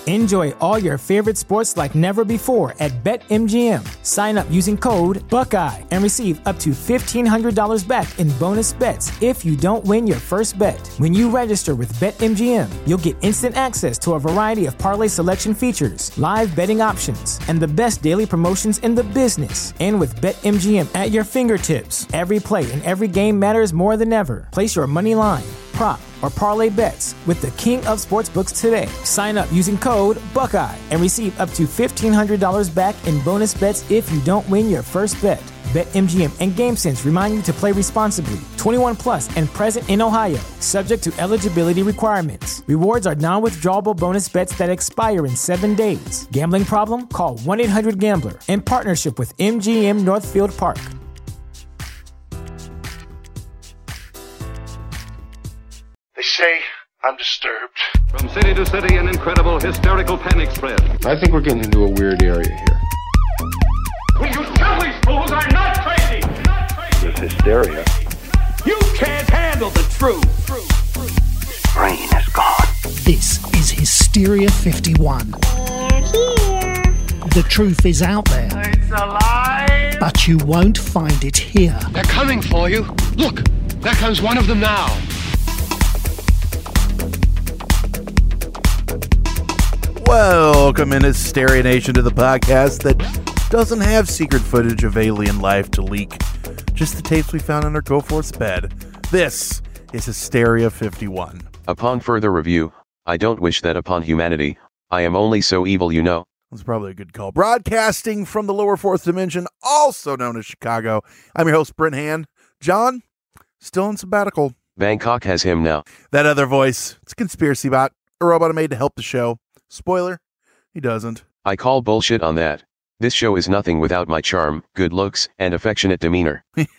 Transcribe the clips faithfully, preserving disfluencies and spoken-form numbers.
Enjoy all your favorite sports like never before at BetMGM. Sign up using code Buckeye and receive up to fifteen hundred dollars back in bonus bets if you don't win your first bet. When you register with BetMGM, you'll get instant access to a variety of parlay selection features, live betting options, and the best daily promotions in the business. And with BetMGM at your fingertips, every play and every game matters more than ever. Place your money line, prop, or parlay bets with the king of sportsbooks today. Sign up using code Buckeye and receive up to fifteen hundred dollars back in bonus bets if you don't win your first bet. BetMGM and GameSense remind you to play responsibly. twenty-one plus and present in Ohio, subject to eligibility requirements. Rewards are non-withdrawable bonus bets that expire in seven days. Gambling problem? Call one eight hundred gambler in partnership with M G M Northfield Park. They say I'm disturbed. From city to city, an incredible hysterical panic spread. I think we're getting into a weird area here. Will you tell these fools I'm not crazy? Not crazy. This hysteria. You can't handle the truth. Brain is gone. This is Hysteria fifty-one. They're here. The truth is out there. It's alive. But you won't find it here. They're coming for you. Look, there comes one of them now. Welcome in Hysteria Nation to the podcast that doesn't have secret footage of alien life to leak, just the tapes we found on our GoForce bed. This is Hysteria fifty-one. Upon further review, I don't wish that upon humanity. I am only so evil, you know. That's probably a good call. Broadcasting from the lower fourth dimension, also known as Chicago, I'm your host, Brent Hand. John, still in sabbatical. Bangkok has him now. That other voice, it's a conspiracy bot, a robot I made to help the show. Spoiler, he doesn't. I call bullshit on that. This show is nothing without my charm, good looks, and affectionate demeanor.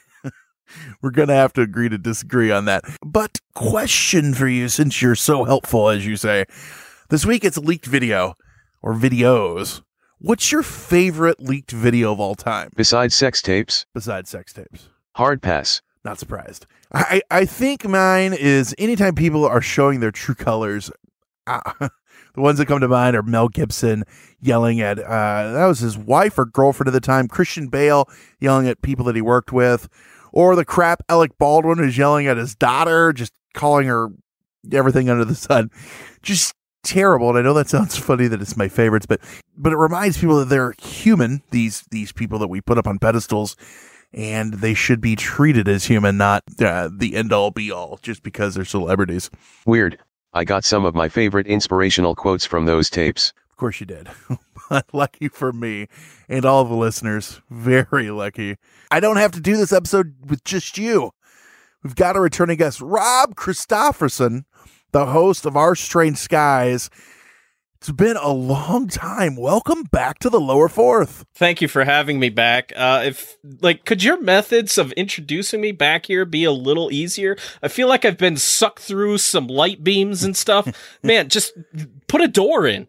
We're going to have to agree to disagree on that. But question for you, since you're so helpful, as you say. This week it's a leaked video, or videos. What's your favorite leaked video of all time? Besides sex tapes? Besides sex tapes. Hard pass. Not surprised. I, I think mine is anytime people are showing their true colors. Uh, the ones that come to mind are Mel Gibson yelling at, uh, that was his wife or girlfriend at the time, Christian Bale yelling at people that he worked with, or the crap Alec Baldwin is yelling at his daughter, just calling her everything under the sun. Just terrible. And I know that sounds funny that it's my favorites, but but it reminds people that they're human, these these people that we put up on pedestals, and they should be treated as human, not uh, the end-all be-all, just because they're celebrities. Weird. I got some of my favorite inspirational quotes from those tapes. Of course you did. But lucky for me and all the listeners, very lucky. I don't have to do this episode with just you. We've got a returning guest, Rob Christofferson, the host of Our Strange Skies. It's been a long time. Welcome back to the lower fourth. Thank you for having me back. Uh, if like, could your methods of introducing me back here be a little easier? I feel like I've been sucked through some light beams and stuff. Man, just put a door in.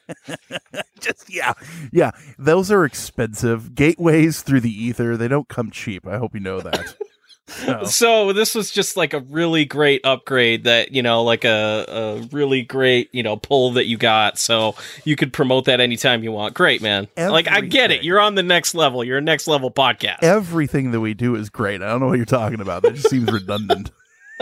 Just yeah, yeah. Those are expensive. Gateways through the ether. They don't come cheap. I hope you know that. No. So this was just like a really great upgrade that, you know, like a, a really great, you know, pull that you got. So you could promote that anytime you want. Great, man. Everything. Like, I get it. You're on the next level. You're a next level podcast. Everything that we do is great. I don't know what you're talking about. That just seems redundant.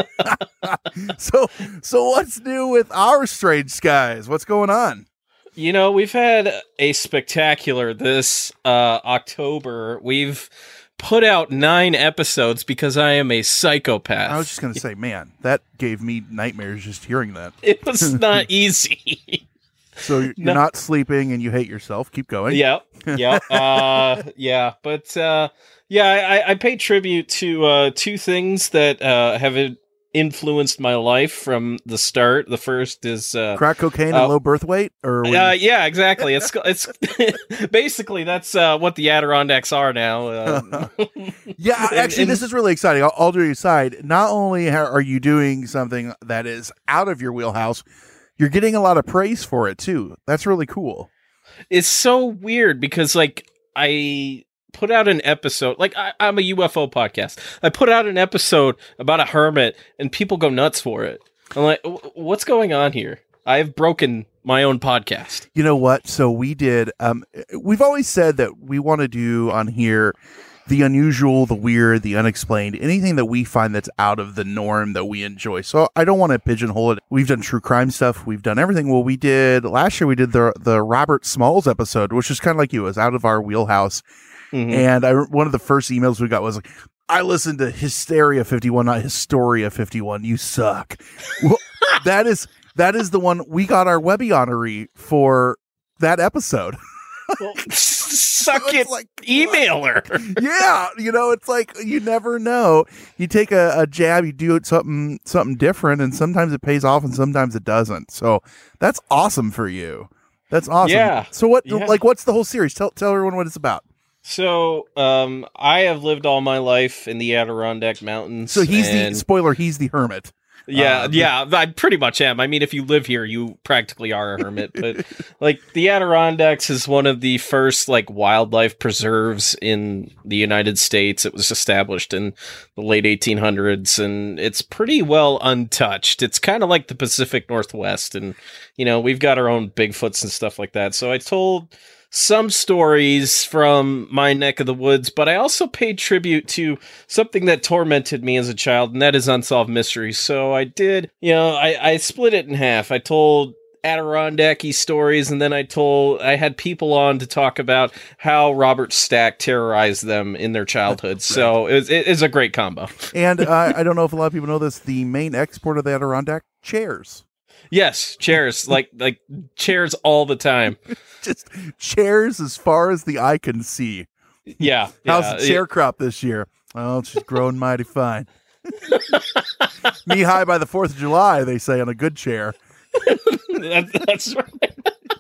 so, so what's new with Our Strange Skies? What's going on? You know, we've had a spectacular this uh, October. We've put out nine episodes because I am a psychopath. I was just going to say, man, that gave me nightmares just hearing that. It was not easy. So you're no. not sleeping and you hate yourself. Keep going. Yep. Yep. uh, yeah. But uh, yeah, I, I pay tribute to uh, two things that uh, have influenced my life from the start. The first is uh, crack cocaine uh, and low birth weight, or we... uh, yeah, exactly. It's it's basically that's uh, what the Adirondacks are now. Uh, yeah, actually, and, and... this is really exciting. I'll, I'll do you aside. Not only are you doing something that is out of your wheelhouse, you're getting a lot of praise for it too. That's really cool. It's so weird because like I put out an episode, like I, I'm a U F O podcast. I put out an episode about a hermit and people go nuts for it. I'm like, what's going on here? I've broken my own podcast. You know what? So we did, um, we've always said that we want to do on here the unusual, the weird, the unexplained, anything that we find that's out of the norm that we enjoy. So I don't want to pigeonhole it. We've done true crime stuff. We've done everything. Well, we did, last year we did the the Robert Smalls episode, which is kind of like you, it was out of our wheelhouse. Mm-hmm. And I, one of the first emails we got was like, I listened to Hysteria fifty-one, not Historia fifty-one. You suck. Well, that is that is the one we got our Webby honoree for that episode. Well, suck so it, like, email her. Yeah, you know, it's like you never know. You take a, a jab, you do it something something different, and sometimes it pays off, and sometimes it doesn't. So that's awesome for you. That's awesome. Yeah. So what? Yeah. Like, what's the whole series? Tell tell everyone what it's about. So, um, I have lived all my life in the Adirondack Mountains. So he's and... the spoiler. He's the hermit. Yeah, um, yeah, I pretty much am. I mean, if you live here, you practically are a hermit. But like the Adirondacks is one of the first like wildlife preserves in the United States. It was established in the late eighteen hundreds, and it's pretty well untouched. It's kind of like the Pacific Northwest, and you know we've got our own Bigfoots and stuff like that. So I told some stories from my neck of the woods, but I also paid tribute to something that tormented me as a child, and that is unsolved mysteries. So I did, you know, I, I split it in half. I told Adirondacky stories, and then I told, I had people on to talk about how Robert Stack terrorized them in their childhood. So it was, it is a great combo. And uh, I don't know if a lot of people know this, the main export of the Adirondack, chairs. Yes, chairs, like like chairs all the time. Just chairs as far as the eye can see. Yeah. How's yeah, the chair it, crop this year? Oh, it's just growing mighty fine. Knee high by the fourth of July, they say, on a good chair. that, that's right.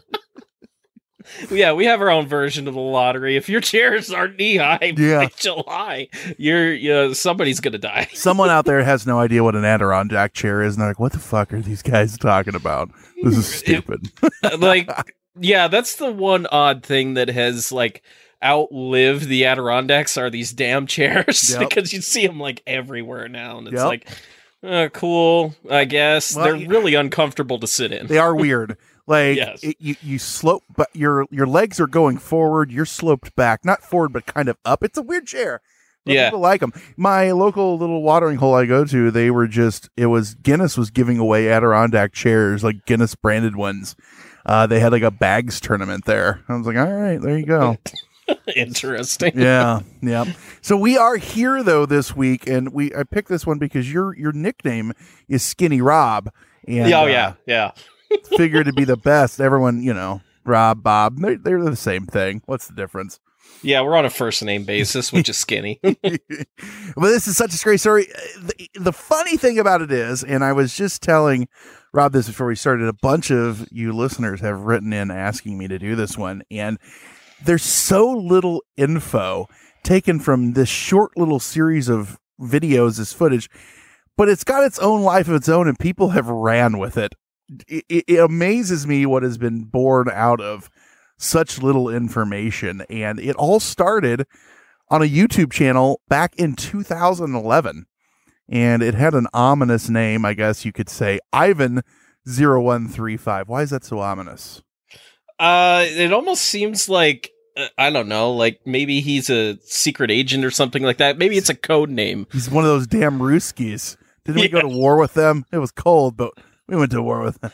Yeah, we have our own version of the lottery. If your chairs are knee high yeah. by July, you're you somebody's gonna die. Someone out there has no idea what an Adirondack chair is, and they're like, "What the fuck are these guys talking about? This is stupid." It, like, yeah, that's the one odd thing that has like outlived the Adirondacks are these damn chairs yep. because you see them like everywhere now, and it's yep. like, uh, cool. I guess well, they're really uncomfortable to sit in. They are weird. Like yes. it, you, you slope, but your your legs are going forward. You're sloped back, not forward, but kind of up. It's a weird chair. But yeah, people like them. My local little watering hole I go to, they were just. It was Guinness was giving away Adirondack chairs, like Guinness branded ones. Uh, they had like a bags tournament there. I was like, all right, there you go. Interesting. Yeah, yeah. So we are here though this week, and we I picked this one because your your nickname is Skinny Rob. And, oh yeah, uh, yeah. Figure to be the best. Everyone, you know, Rob, Bob, they're, they're the same thing. What's the difference? Yeah, we're on a first name basis, which is Skinny. But this is such a great story. The, the funny thing about it is, and I was just telling Rob this before we started, a bunch of you listeners have written in asking me to do this one, and there's so little info taken from this short little series of videos, this footage, but it's got its own life of its own, and people have ran with it. It, it, it amazes me what has been born out of such little information. And it all started on a YouTube channel back in two thousand eleven. And it had an ominous name, I guess you could say, Ivan zero one three five. Why is that so ominous? Uh, it almost seems like, uh, I don't know, like maybe he's a secret agent or something like that. Maybe it's a code name. He's one of those damn Ruskies. Didn't we yeah. go to war with them? It was cold, but we went to war with them.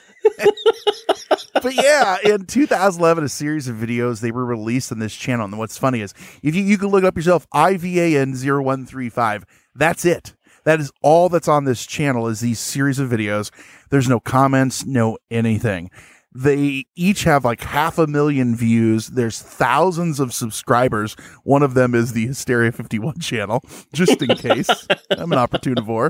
But yeah, in two thousand eleven, a series of videos, they were released on this channel. And what's funny is, if you, you can look up yourself, I V A N zero one three five. That's it. That is all that's on this channel is these series of videos. There's no comments, no anything. They each have like half a million views. There's thousands of subscribers. One of them is the Hysteria fifty-one channel, just in case. I'm an opportunivore.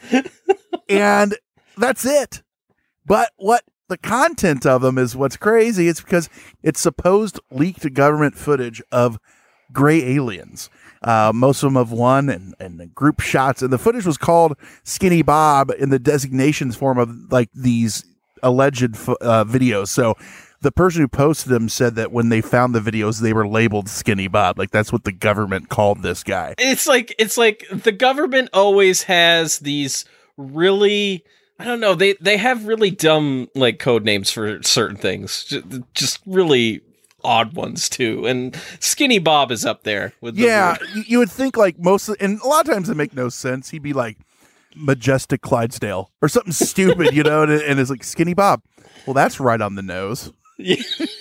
And that's it. But what the content of them is what's crazy. It's because it's supposed leaked government footage of gray aliens. Uh, most of them have won and, and group shots. And the footage was called Skinny Bob in the designations form of like these alleged uh, videos. So the person who posted them said that when they found the videos, they were labeled Skinny Bob. Like that's what the government called this guy. It's like, it's like the government always has these really, I don't know. They they have really dumb like code names for certain things. Just, just really odd ones too. And Skinny Bob is up there with the yeah. weird. You would think like most, of, and a lot of times it make no sense. He'd be like Majestic Clydesdale or something stupid, you know, and, and it's like Skinny Bob. Well, that's right on the nose. Yeah.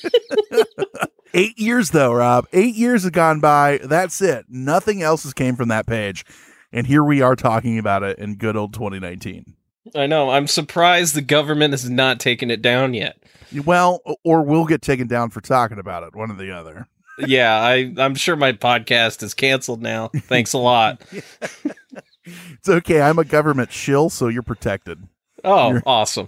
Eight years though, Rob. Eight years have gone by. That's it. Nothing else has came from that page. And here we are talking about it in good old twenty nineteen. I know. I'm surprised the government has not taken it down yet. Well, or we'll get taken down for talking about it, one or the other. Yeah, I, I'm sure my podcast is canceled now. Thanks a lot. It's okay. I'm a government shill, so you're protected. Oh, you're- awesome.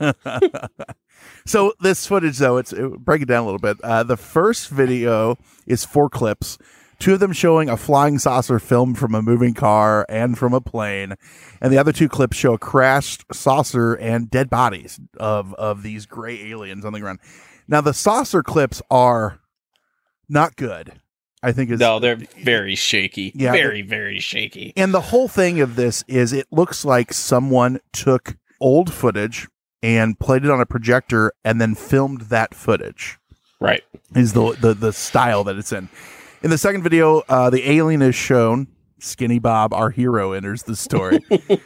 So this footage, though, it's it, break it down a little bit. Uh, the first video is four clips. Two of them showing a flying saucer filmed from a moving car and from a plane. And the other two clips show a crashed saucer and dead bodies of, of these gray aliens on the ground. Now, the saucer clips are not good, I think. Is, no, they're very shaky. Yeah, very, very shaky. And the whole thing of this is it looks like someone took old footage and played it on a projector and then filmed that footage. Right. Is the, the, the style that it's in. In the second video, uh, the alien is shown. Skinny Bob, our hero, enters the story.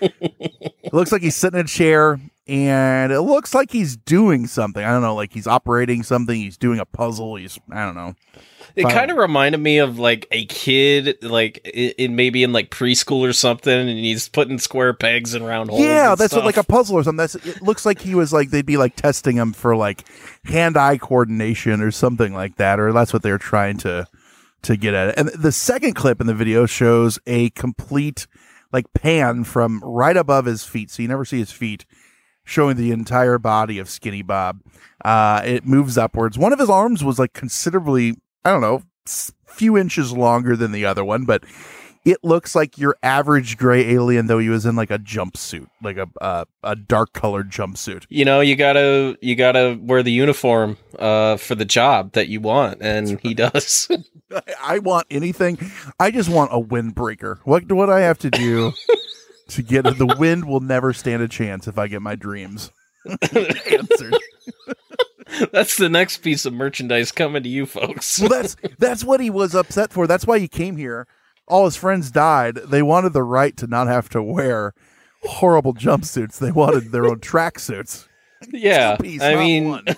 It looks like he's sitting in a chair, and it looks like he's doing something. I don't know, like he's operating something. He's doing a puzzle. He's, I don't know. It kind of reminded me of like a kid, like in, in maybe in like preschool or something, and he's putting square pegs in round holes. Yeah, and that's stuff. what, like a puzzle or something. That's, it looks like he was like, they'd be like testing him for like hand-eye coordination or something like that, or that's what they're trying to to get at it. And the second clip in the video shows a complete like pan from right above his feet, so you never see his feet, showing the entire body of Skinny Bob. Uh, it moves upwards. One of his arms was like considerably, I don't know, a few inches longer than the other one, but it looks like your average gray alien, though he was in like a jumpsuit, like a uh, a dark colored jumpsuit. You know, you gotta you gotta wear the uniform uh, for the job that you want, and he does. I want anything. I just want a windbreaker. What what I have to do to get it? The wind will never stand a chance if I get my dreams answered. That's the next piece of merchandise coming to you folks. Well, that's that's what he was upset for. That's why he came here. All his friends died. They wanted the right to not have to wear horrible jumpsuits. They wanted their own tracksuits. Yeah, piece, I not mean, one.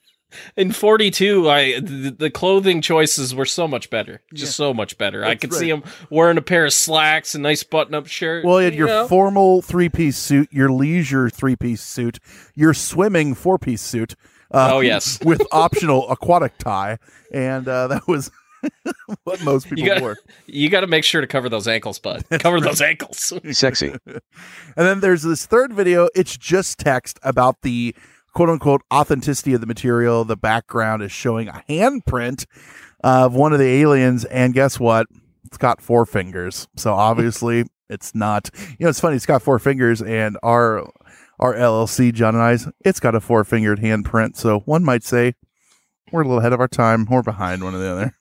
in forty-two, I the, the clothing choices were so much better, just Yeah. so much better. That's I could right. see him wearing a pair of slacks, a nice button-up shirt. Well, you had you your know? formal three-piece suit, your leisure three-piece suit, your swimming four-piece suit. Uh, Oh, yes. with optional aquatic tie, and uh, that was what most people You got wore. you got to make sure to cover those ankles, bud. Cover those ankles. Sexy. And then there's this third video. It's just text about the quote-unquote authenticity of the material. The background is showing a handprint of one of the aliens, and guess what? It's got four fingers. So obviously it's not. You know, it's funny. It's got four fingers, and our our L L C, John and I's, it's got a four-fingered handprint. So one might say we're a little ahead of our time. We're behind one or the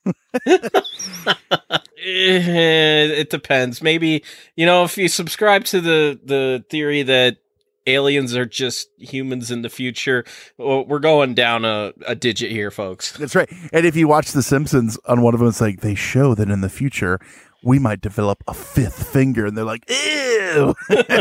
other. It depends. Maybe, you know, if you subscribe to the the theory that aliens are just humans in the future, well, we're going down a, a digit here, folks. That's right. And if you watch The Simpsons, on one of them, it's like they show that in the future we might develop a fifth finger, and they're like, ew.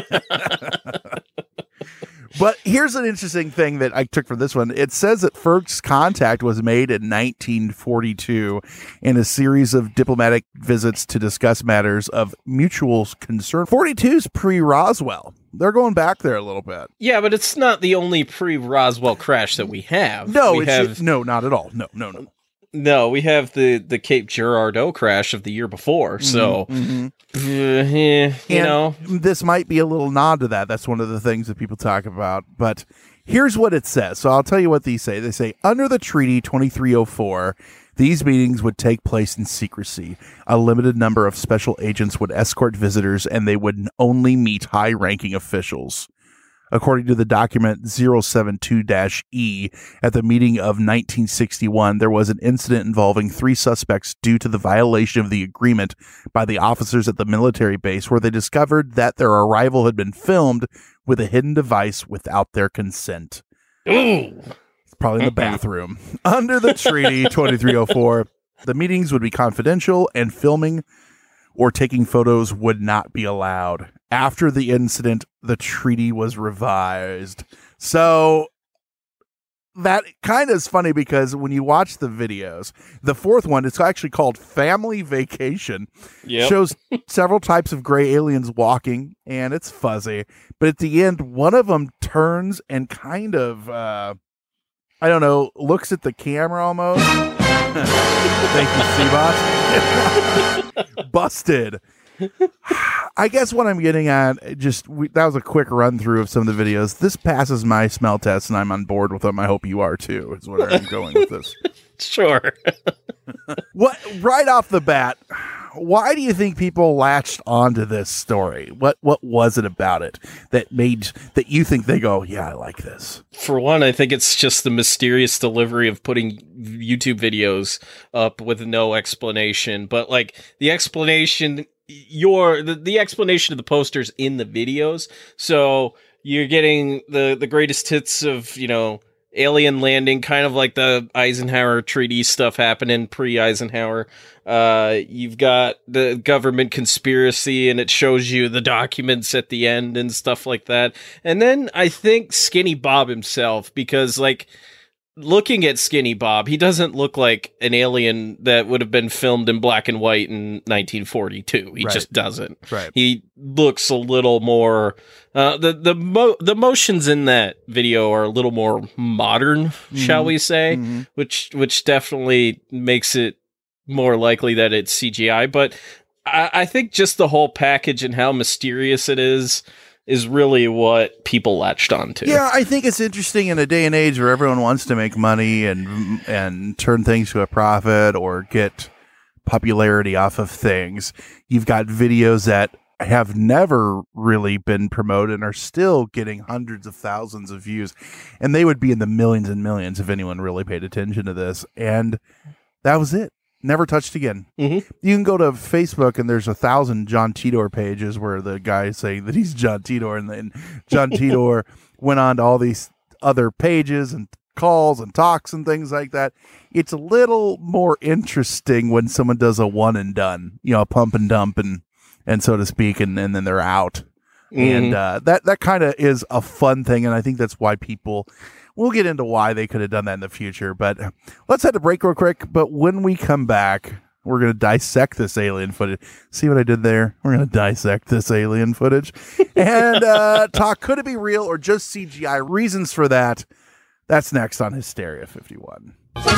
But here's an interesting thing that I took from this one. It says that first contact was made in nineteen forty-two in a series of diplomatic visits to discuss matters of mutual concern. forty-two's pre-Roswell. They're going back there a little bit. Yeah, but it's not the only pre-Roswell crash that we have. No, we it's have no, not at all. No, no, no. no. We have the the Cape Girardeau crash of the year before. So, Mm-hmm. uh, eh, you And know, this might be a little nod to that. That's one of the things that people talk about. But here's what it says. So I'll tell you what these say. They say, under the Treaty twenty-three oh four, these meetings would take place in secrecy. A limited number of special agents would escort visitors, and they would only meet high-ranking officials. According to the document zero seven two E, at the meeting of nineteen sixty-one, there was an incident involving three suspects due to the violation of the agreement by the officers at the military base, where they discovered that their arrival had been filmed with a hidden device without their consent. Ooh. It's probably in the bathroom. Under the treaty twenty-three oh four, the meetings would be confidential and filming or taking photos would not be allowed. After the incident, the treaty was revised. So that kind of is funny because when you watch the videos, the fourth one, it's actually called Family Vacation. Yep. Shows several types of gray aliens walking, and it's fuzzy. But at the end, one of them turns and kind of, uh, I don't know, looks at the camera almost. Thank you, Seabot. Busted. I guess what I'm getting at, just we, that was a quick run through of some of the videos. This passes my smell test, and I'm on board with them. I hope you are too. Is where I'm going with this. Sure. What right off the bat? Why do you think people latched onto this story? What what was it about it that made that you think they go, yeah, I like this? For one, I think it's just the mysterious delivery of putting YouTube videos up with no explanation. But like the explanation, your the, the explanation of the posters in the videos. So you're getting the the greatest hits of, you know, alien landing, kind of like the Eisenhower Treaty stuff happening pre-Eisenhower. Uh, you've got the government conspiracy, and it shows you the documents at the end and stuff like that. And then I think Skinny Bob himself, because like looking at Skinny Bob, he doesn't look like an alien that would have been filmed in black and white in nineteen forty-two. He Right. just doesn't. Right. He looks a little more. Uh, the the mo- the motions in that video are a little more modern, mm-hmm. shall we say? Mm-hmm. Which which definitely makes it more likely that it's C G I. But I, I think just the whole package and how mysterious it is is really what people latched onto. Yeah, I think it's interesting in a day and age where everyone wants to make money and and turn things to a profit or get popularity off of things. You've got videos that have never really been promoted and are still getting hundreds of thousands of views, and they would be in the millions and millions if anyone really paid attention to this. And that was it. Never touched again. Mm-hmm. You can go to Facebook and there's a thousand John Titor pages where the guy saying that he's John Titor, and then John Titor went on to all these other pages and calls and talks and things like that. It's a little more interesting when someone does a one and done, you know, a pump and dump and, and so to speak, and, and then they're out. Mm-hmm. And uh, that, that kind of is a fun thing. And I think that's why people, we'll get into why they could have done that in the future, but let's head to break real quick. But when we come back, we're going to dissect this alien footage. See what I did there? We're going to dissect this alien footage and uh, talk, could it be real or just C G I? Reasons for that. That's next on Hysteria fifty-one.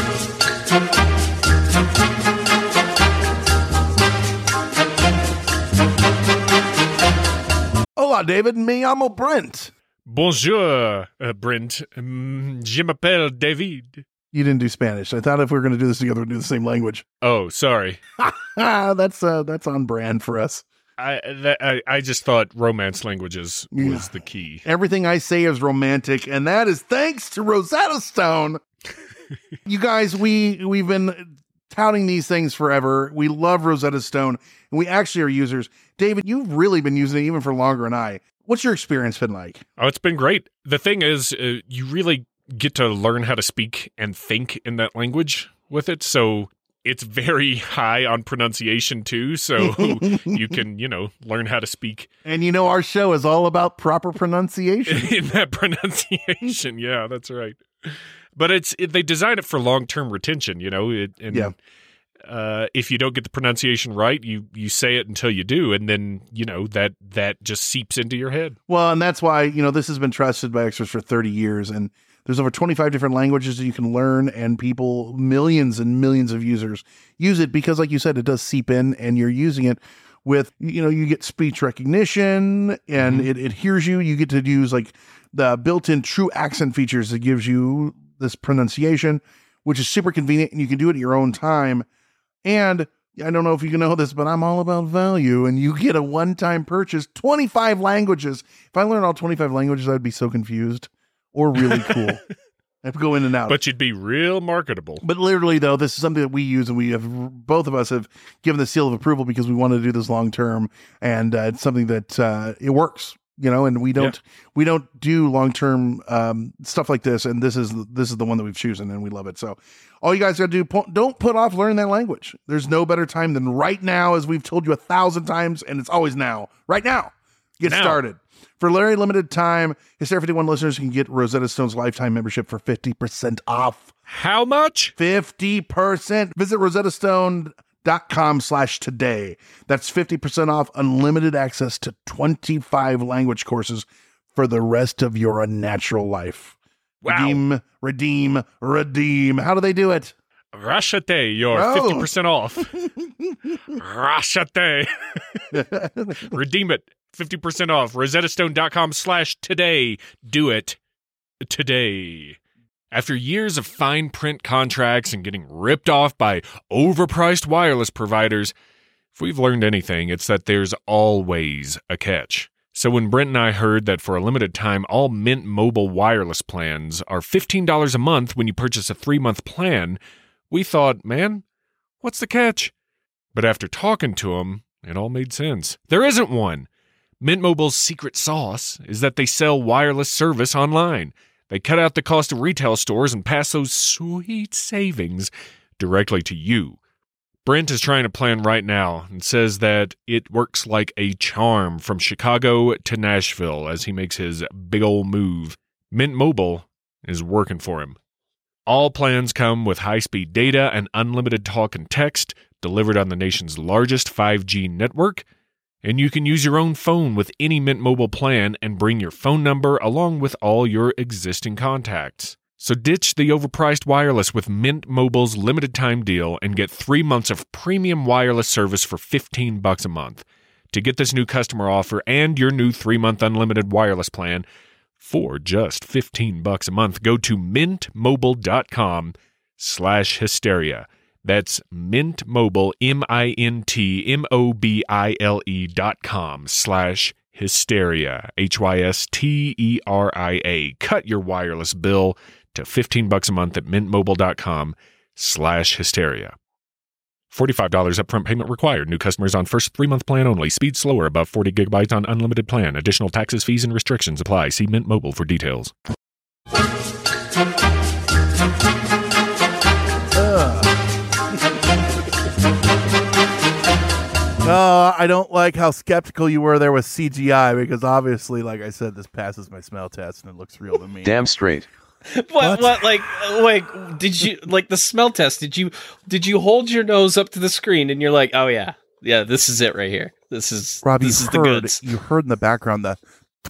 Hola, David. Me llamo Brent. Bonjour, uh, Brent. Um, je m'appelle David. You didn't do Spanish. I thought if we were going to do this together, we'd do the same language. Oh, sorry. that's uh, that's on brand for us. I, that, I I just thought romance languages was Yeah. the key. Everything I say is romantic, and that is thanks to Rosetta Stone. You guys, we we've been touting these things forever. We love Rosetta Stone, and we actually are users. David, you've really been using it even for longer than I. What's your experience been like? Oh, it's been great. The thing is, uh, you really get to learn how to speak and think in that language with it. So it's very high on pronunciation too. So you can, you know, learn how to speak. And you know, our show is all about proper pronunciation. In that pronunciation. Yeah, that's right. But it's it, they design it for long-term retention, you know, it, and Yeah. uh, if you don't get the pronunciation right, you, you say it until you do. And then, you know, that, that just seeps into your head. Well, and that's why, you know, this has been trusted by experts for thirty years, and there's over twenty-five different languages that you can learn, and people, millions and millions of users use it because, like you said, it does seep in, and you're using it with, you know, you get speech recognition, and Mm-hmm. it, it hears you. You get to use like the built-in true accent features that gives you this pronunciation, which is super convenient, and you can do it at your own time. And I don't know if you know this, but I'm all about value, and you get a one-time purchase, twenty-five languages. If I learned all twenty-five languages, I'd be so confused, or really cool. I have to go in and out. But you'd be real marketable. But literally, though, this is something that we use, and we have, both of us have given the seal of approval because we want to do this long-term, and uh, it's something that uh, it works. You know, and we don't yeah. we don't do long term um, stuff like this, and this is this is the one that we've chosen, and we love it. So, all you guys got to do, don't put off learning that language. There's no better time than right now, as we've told you a thousand times, and it's always now. Right now, get now. started. For a very limited time, Hysteria fifty-one listeners can get Rosetta Stone's lifetime membership for fifty percent off. How much? Fifty percent. Visit Rosetta Stone. Dot com slash today. That's fifty percent off unlimited access to twenty-five language courses for the rest of your unnatural life. Wow. Redeem, redeem, redeem. How do they do it? Rashate, you're Oh. fifty percent off. Rashate. Redeem it. fifty percent off. rosettastone.com slash today. Do it today. After years of fine print contracts and getting ripped off by overpriced wireless providers, if we've learned anything, it's that there's always a catch. So when Brent and I heard that for a limited time, all Mint Mobile wireless plans are fifteen dollars a month when you purchase a three-month plan, we thought, man, what's the catch? But after talking to them, it all made sense. There isn't one. Mint Mobile's secret sauce is that they sell wireless service online. They cut out the cost of retail stores and pass those sweet savings directly to you. Brent is trying a plan right now and says that it works like a charm from Chicago to Nashville as he makes his big ol' move. Mint Mobile is working for him. All plans come with high-speed data and unlimited talk and text delivered on the nation's largest five G network. And you can use your own phone with any Mint Mobile plan and bring your phone number along with all your existing contacts. So ditch the overpriced wireless with Mint Mobile's limited time deal and get three months of premium wireless service for fifteen bucks a month. To get this new customer offer and your new three-month unlimited wireless plan for just fifteen bucks a month, go to mintmobile.com slash hysteria. That's Mint Mobile, M I N T M O B I L E dot com slash hysteria, H Y S T E R I A. Cut your wireless bill to fifteen bucks a month at mintmobile.com slash hysteria. forty-five dollars upfront payment required. New customers on first three-month plan only. Speed slower above forty gigabytes on unlimited plan. Additional taxes, fees, and restrictions apply. See Mint Mobile for details. Uh, I don't like how skeptical you were there with C G I because obviously, like I said, this passes my smell test and it looks real to me. Damn straight. What, what? What? Like, like, did you like the smell test? Did you did you hold your nose up to the screen and you're like, oh yeah, yeah, this is it right here. This is Rob, this you is the heard goods. you heard in the background that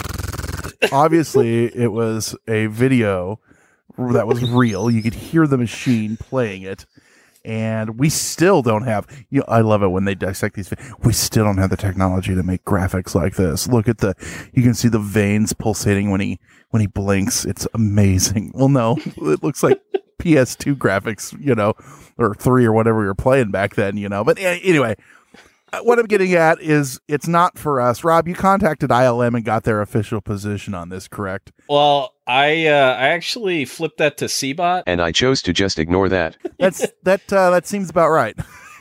obviously it was a video that was real. You could hear the machine playing it. And we still don't have, you know, I love it when they dissect these. We still don't have the technology to make graphics like this. Look at the, you can see the veins pulsating when he, when he blinks. It's amazing. Well, no, it looks like P S two graphics, you know, or three or whatever we were playing back then, you know. But anyway, what I'm getting at is it's not for us. Rob, you contacted I L M and got their official position on this, correct? Well, I uh, I actually flipped that to C bot, and I chose to just ignore that. That's that uh, that seems about right.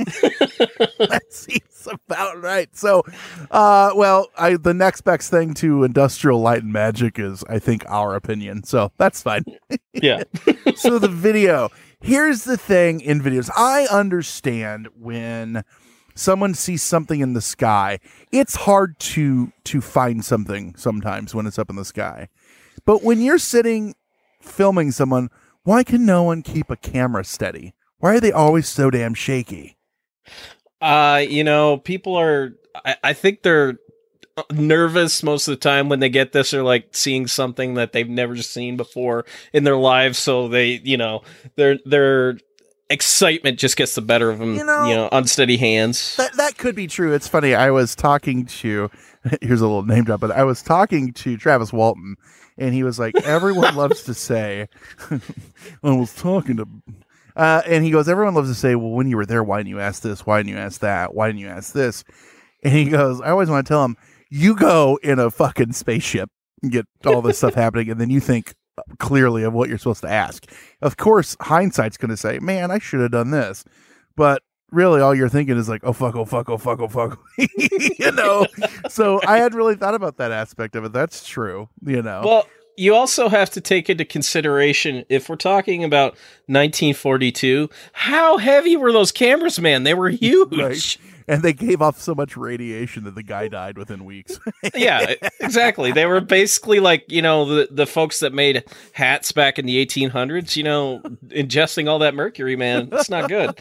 That seems about right. So, uh, well, I the next best thing to Industrial Light and Magic is, I think, our opinion. So that's fine. Yeah. So the video. Here's the thing in videos. I understand when someone sees something in the sky, it's hard to to find something sometimes when it's up in the sky. But when you're sitting filming someone, why can no one keep a camera steady? Why are they always so damn shaky? Uh, you know, people are, I, I think they're nervous most of the time when they get this, or like seeing something that they've never seen before in their lives. So they, you know, their, their excitement just gets the better of them, you know, you know, unsteady hands. That, that could be true. It's funny. I was talking to, here's a little name drop, but I was talking to Travis Walton. And he was like, everyone loves to say, I was talking to, Uh, and he goes, everyone loves to say, well, when you were there, why didn't you ask this? Why didn't you ask that? Why didn't you ask this? And he goes, I always want to tell him, you go in a fucking spaceship and get all this stuff happening, and then you think clearly of what you're supposed to ask. Of course, hindsight's going to say, man, I should have done this. But really, all you're thinking is like, oh, fuck, oh, fuck, oh, fuck, oh, fuck. You know? So I hadn't really thought about that aspect of it. That's true, you know? Well, you also have to take into consideration, if we're talking about nineteen forty-two, how heavy were those cameras, man? They were huge. Right. And they gave off so much radiation that the guy died within weeks. Yeah, exactly. They were basically like, you know, the, the folks that made hats back in the eighteen hundreds, you know, ingesting all that mercury, man. It's not good.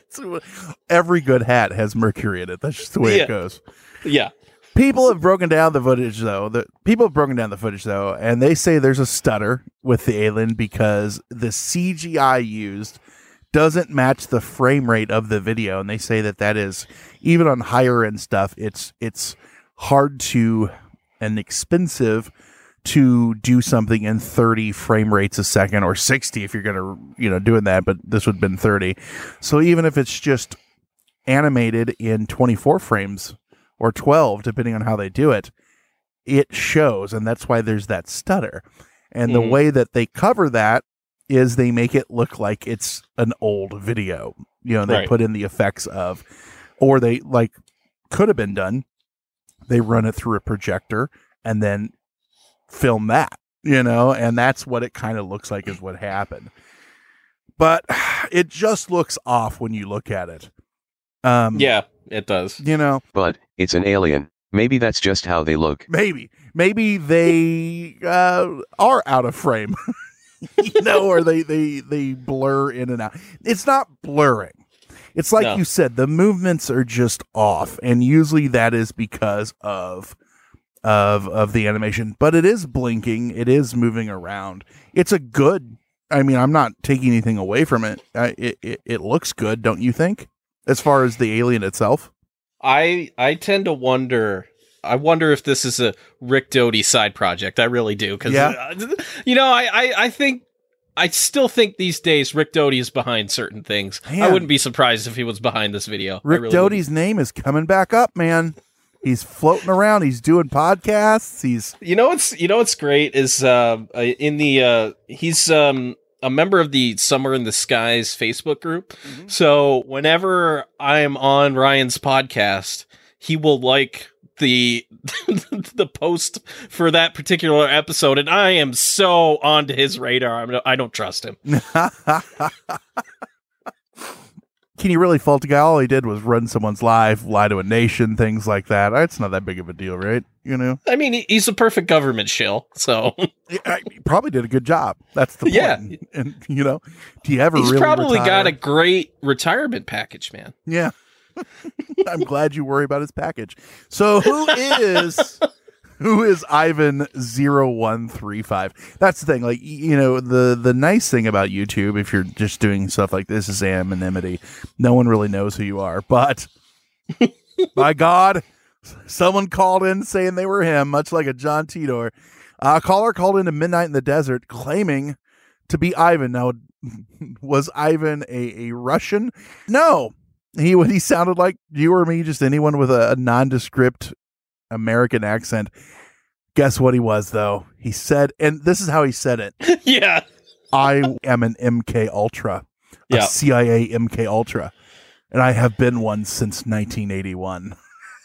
Every good hat has mercury in it. That's just the way yeah. it goes. Yeah. People have broken down the footage, though. The, people have broken down the footage, though, and they say there's a stutter with the alien because the C G I used doesn't match the frame rate of the video, and they say that that is, even on higher end stuff, it's it's hard to and expensive to do something in thirty frame rates a second, or sixty if you're gonna, you know, doing that, but this would have been thirty. So even if it's just animated in twenty-four frames or twelve, depending on how they do it, it shows, and that's why there's that stutter. And mm-hmm. the way that they cover that is they make it look like it's an old video. You know, they right. put in the effects of, or they, like, could have been done, they run it through a projector and then film that, you know, and that's what it kind of looks like is what happened. But it just looks off when you look at it. Um, yeah, it does. You know, but it's an alien. Maybe that's just how they look. Maybe, maybe they uh, are out of frame, you know, or they, they, they blur in and out. It's not blurring. It's like no. you said, the movements are just off. And usually that is because of, of, of the animation, but it is blinking. It is moving around. It's a good, I mean, I'm not taking anything away from it. Uh, it, it, it looks good. Don't you think? As far as the alien itself? I I tend to wonder. I wonder if this is a Rick Doty side project. I really do, because yeah. uh, you know, I, I I think I still think these days Rick Doty is behind certain things. Man. I wouldn't be surprised if he was behind this video. Rick really Doty's wouldn't. name is coming back up, man. He's floating around. He's doing podcasts. He's you know what's you know what's great is uh, in the uh, he's um. a member of the Summer in the Skies Facebook group. Mm-hmm. So whenever I'm on Ryan's podcast, he will like the the post for that particular episode, and I am so onto his radar. I'm, I don't trust him. Can you really fault a guy? All he did was run someone's life, lie to a nation, things like that. It's not that big of a deal, right? You know? I mean, he's a perfect government shill, so... yeah, he probably did a good job. That's the point. Yeah. And, you know, do you ever he's really probably retire? got a great retirement package, man. Yeah. I'm glad you worry about his package. So who is... Who is Ivan zero one three five? That's the thing. Like, you know, the, the nice thing about YouTube, if you're just doing stuff like this, is anonymity. No one really knows who you are. But, by God, someone called in saying they were him, much like a John Titor. A caller called into Midnight in the Desert claiming to be Ivan. Now, was Ivan a, a Russian? No. He, he sounded like you or me, just anyone with a, a nondescript American accent. Guess what he was, though? He said, and this is how he said it. Yeah. I am an M K Ultra, a yeah. C I A M K Ultra, and I have been one since nineteen eighty-one.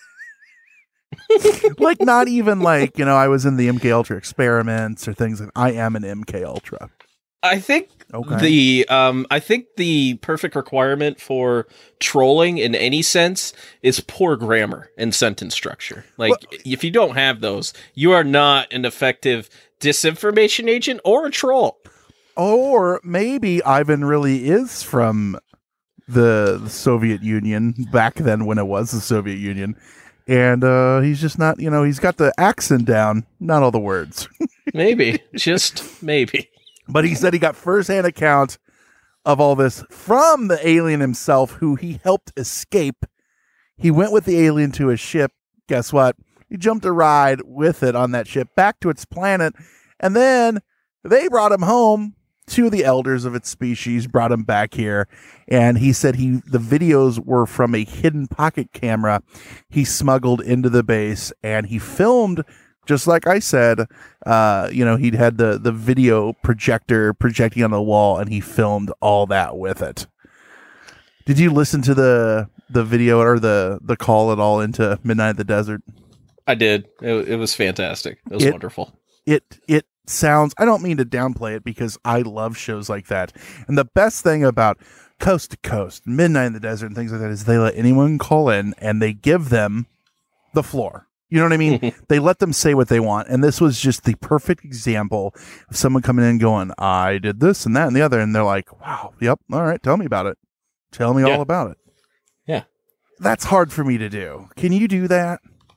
Like, not even like, you know, I was in the M K Ultra experiments or things like I am an M K Ultra. I think okay. the um I think the perfect requirement for trolling in any sense is poor grammar and sentence structure. Like, well, if you don't have those, you are not an effective disinformation agent or a troll. Or maybe Ivan really is from the, the Soviet Union back then when it was the Soviet Union. And uh, he's just not, you know, he's got the accent down, not all the words. Maybe, just maybe. But he said he got firsthand account of all this from the alien himself, who he helped escape. He went with the alien to his ship. Guess what? He jumped a ride with it on that ship back to its planet. And then they brought him home two of the elders of its species brought him back here, and he said he the videos were from a hidden pocket camera he smuggled into the base, and he filmed, just like I said, uh, you know, he'd had the, the video projector projecting on the wall, and he filmed all that with it. Did you listen to the the video or the, the call at all into Midnight in the Desert? I did. It, it was fantastic. It was it, wonderful. It it sounds, I don't mean to downplay it because I love shows like that. And the best thing about Coast to Coast, Midnight in the Desert, and things like that is they let anyone call in and they give them the floor. You know what I mean? They let them say what they want. And this was just the perfect example of someone coming in going, I did this and that and the other. And they're like, wow, yep. All right. Tell me about it. Tell me yeah. all about it. Yeah. That's hard for me to do. Can you do that?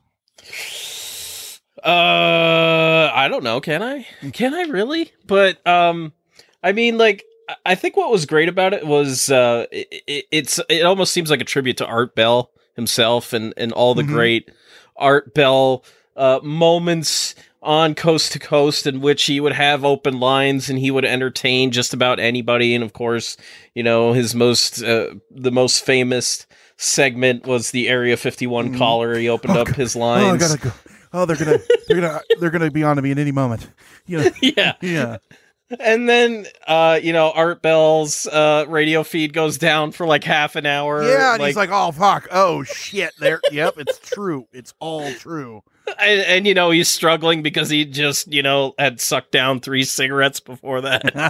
Uh, I don't know. Can I? Can I really? But, um, I mean, like, I think what was great about it was, uh, it, it, it's, it almost seems like a tribute to Art Bell himself and, and all the mm-hmm. great Art Bell uh, moments on Coast to Coast in which he would have open lines and he would entertain just about anybody. And of course, you know, his most uh, the most famous segment was the Area fifty-one mm-hmm. caller. He opened oh, up God. his lines. Oh, I gotta go. Oh, they're gonna they're gonna they're gonna be on to me at any moment. You know? Yeah, yeah. And then, uh, you know, Art Bell's uh, radio feed goes down for like half an hour. Yeah, and like, he's like, "Oh fuck! Oh shit!" There, yep, it's true. It's all true. And, and you know, he's struggling because he just, you know, had sucked down three cigarettes before that.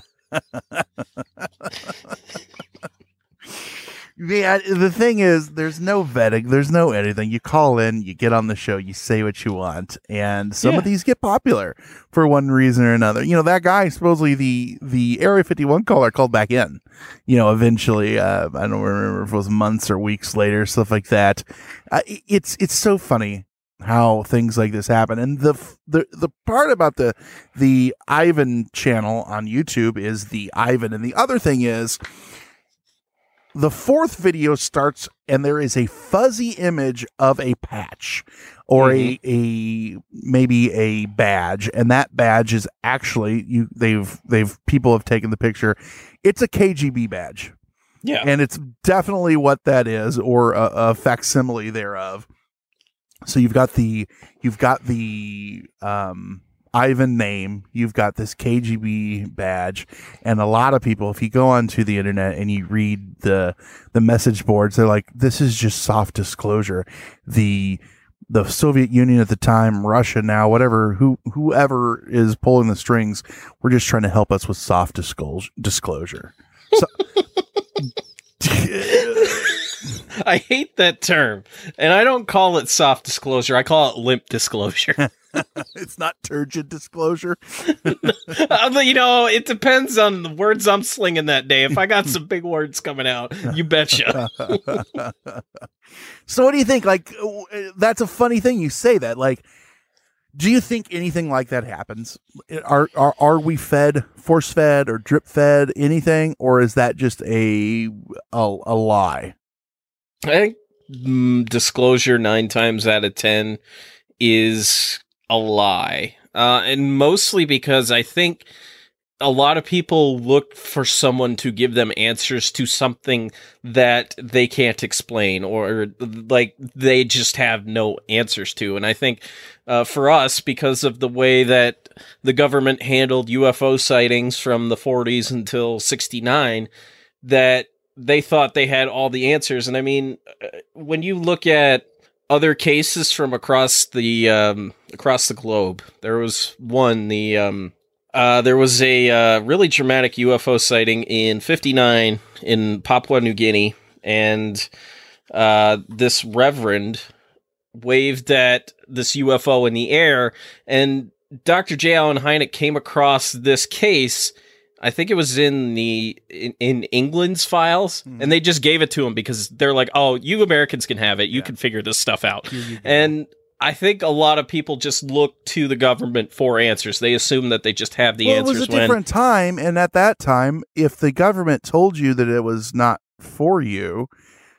Yeah, the thing is, there's no vetting, there's no anything. You call in, you get on the show, you say what you want, and some yeah. of these get popular for one reason or another. You know, that guy, supposedly the the Area fifty-one caller, called back in. You know, eventually, uh, I don't remember if it was months or weeks later, stuff like that. Uh, it's it's so funny how things like this happen, and the the the part about the the Ivan channel on YouTube is the Ivan, and the other thing is, the fourth video starts and there is a fuzzy image of a patch or mm-hmm. a, a maybe a badge. And that badge is actually, you they've, they've, people have taken the picture. It's a K G B badge. Yeah. And it's definitely what that is, or a, a facsimile thereof. So you've got the, you've got the, um, Ivan name, you've got this K G B badge, and a lot of people, if you go onto the internet and you read the the message boards, they're like, this is just soft disclosure. The the Soviet Union at the time, Russia now, whatever, who whoever is pulling the strings, we're just trying to help us with soft disclosure. disclosure. So, I hate that term, and I don't call it soft disclosure. I call it limp disclosure. It's not turgid disclosure. uh, you know, it depends on the words I'm slinging that day. If I got some big words coming out, you betcha. So what do you think? Like, that's a funny thing you say that. Like, do you think anything like that happens? Are are, are we fed, force fed, or drip fed anything? Or is that just a a, a lie? I think mm, disclosure nine times out of ten is a lie, uh, and mostly because I think a lot of people look for someone to give them answers to something that they can't explain, or like they just have no answers to. And I think uh, for us, because of the way that the government handled U F O sightings from the forties until sixty-nine, that they thought they had all the answers. And I mean, when you look at other cases from across the um, across the globe, there was one. The um, uh, there was a uh, really dramatic U F O sighting in fifty-nine in Papua New Guinea, and uh, this reverend waved at this U F O in the air, and Doctor J. Allen Hynek came across this case. I think it was in the in, in England's files, mm. and they just gave it to him because they're like, "Oh, you Americans can have it. You yeah. can figure this stuff out." And I think a lot of people just look to the government for answers. They assume that they just have the well, answers. It was a when... different time, and at that time, if the government told you that it was not for you,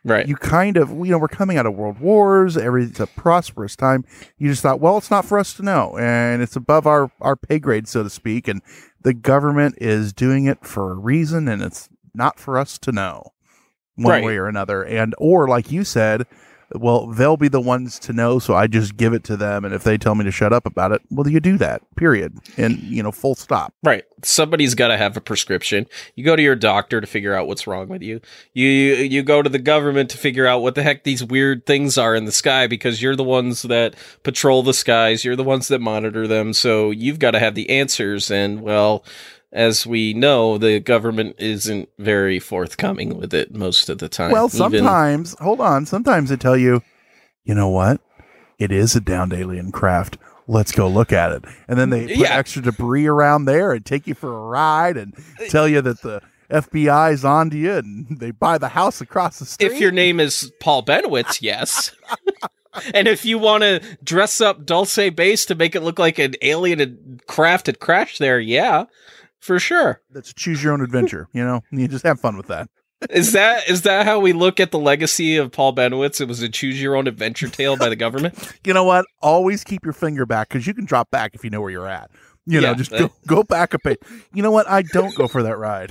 Right. You kind of, you know, we're coming out of world wars. Every, it's a prosperous time. You just thought, well, it's not for us to know. And it's above our, our pay grade, so to speak. And the government is doing it for a reason. And it's not for us to know one Right. way or another. And, or like you said, well, they'll be the ones to know. So I just give it to them. And if they tell me to shut up about it, well, you do that, period. And, you know, full stop. Right. Somebody's got to have a prescription. You go to your doctor to figure out what's wrong with you. You you go to the government to figure out what the heck these weird things are in the sky because you're the ones that patrol the skies. You're the ones that monitor them. So you've got to have the answers. And, well, as we know, the government isn't very forthcoming with it most of the time. Well, Even- sometimes, hold on, sometimes they tell you, you know what? It is a downed alien craft. Let's go look at it. And then they put Yeah. extra debris around there and take you for a ride and tell you that the F B I's on to you and they buy the house across the street. If your name is Paul Benowitz, yes. And if you want to dress up Dulce Base to make it look like an alien craft had crashed there, yeah, for sure. That's choose your own adventure. You know, you just have fun with that. Is that is that how we look at the legacy of Paul Benowitz? It was a choose your own adventure tale by the government. You know what? Always keep your finger back because you can drop back if you know where you're at. You know, Yeah, just uh, go, go back a bit. You know what? I don't go for that ride.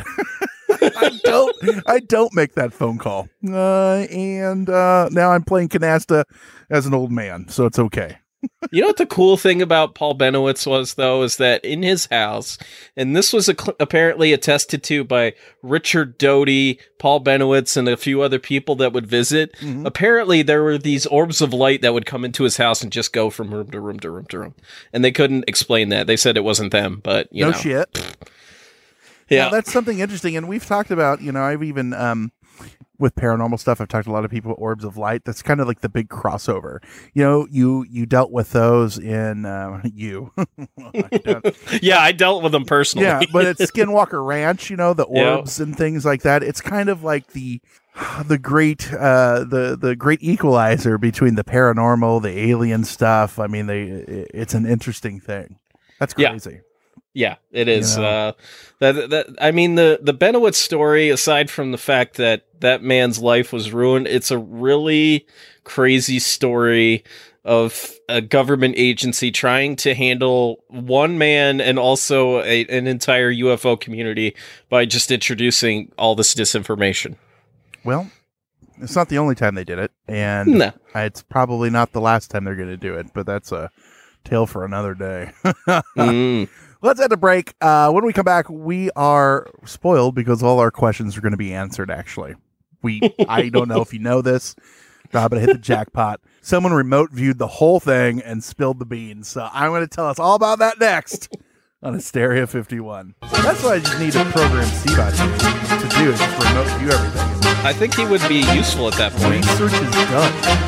I don't. I don't make that phone call. Uh, and uh, now I'm playing canasta as an old man, so it's okay. You know what the cool thing about Paul Benowitz was, though, is that in his house, and this was a, apparently attested to by Richard Doty, Paul Benowitz, and a few other people that would visit, Mm-hmm. apparently there were these orbs of light that would come into his house and just go from room to room to room to room. And they couldn't explain that. They said it wasn't them, but, you no know. shit. Yeah. Now, that's something interesting, and we've talked about. You know, I've even um, with paranormal stuff, I've talked to a lot of people. Orbs of light. That's kind of like the big crossover. You know, you you dealt with those in uh, you. I don't- Yeah, I dealt with them personally. Yeah, but it's Skinwalker Ranch, you know, the Yeah. orbs and things like that. It's kind of like the the great uh the the great equalizer between the paranormal, the alien stuff. I mean, they it's an interesting thing. That's Yeah. crazy. Yeah, it is. You know? Uh, that that I mean the the Benowitz story. Aside from the fact that that man's life was ruined, it's a really crazy story of a government agency trying to handle one man and also a, an entire U F O community by just introducing all this disinformation. Well, it's not the only time they did it, and No. it's probably not the last time they're going to do it. But that's a tale for another day. Mm. Let's end a break. Uh, when we come back, we are spoiled because all our questions are going to be answered. Actually, we I don't know if you know this, Rob, but I hit the jackpot. Someone remote viewed the whole thing and spilled the beans. So I'm going to tell us all about that next on Hysteria fifty-one. That's what I just need a program C-Bot to, to do is just remote view everything. I think he would be useful at that point. Research is done.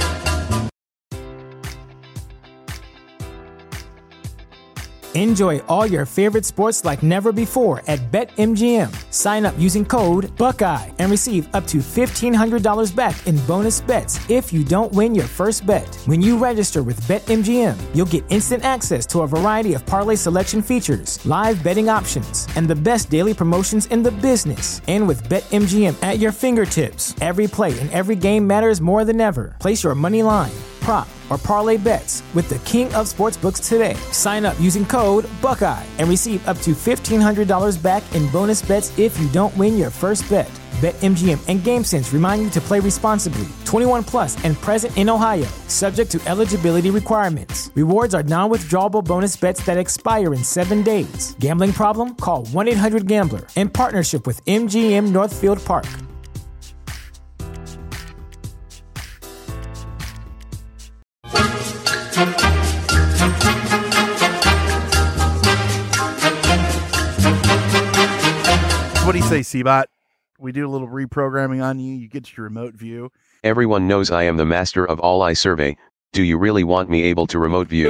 Enjoy all your favorite sports like never before at BetMGM. Sign up using code Buckeye and receive up to fifteen hundred dollars back in bonus bets if you don't win your first bet. When you register with BetMGM, you'll get instant access to a variety of parlay selection features, live betting options, and the best daily promotions in the business. And with BetMGM at your fingertips, every play and every game matters more than ever. Place your money line, prop, or parlay bets with the king of sportsbooks today. Sign up using code Buckeye and receive up to fifteen hundred dollars back in bonus bets if you don't win your first bet. BetMGM and GameSense remind you to play responsibly. twenty-one plus and present in Ohio, subject to eligibility requirements. Rewards are non-withdrawable bonus bets that expire in seven days. Gambling problem? Call one eight hundred gambler in partnership with M G M Northfield Park. What do you say, C-Bot? We do a little reprogramming on you. You get your remote view. Everyone knows I am the master of all I survey. Do you really want me able to remote view?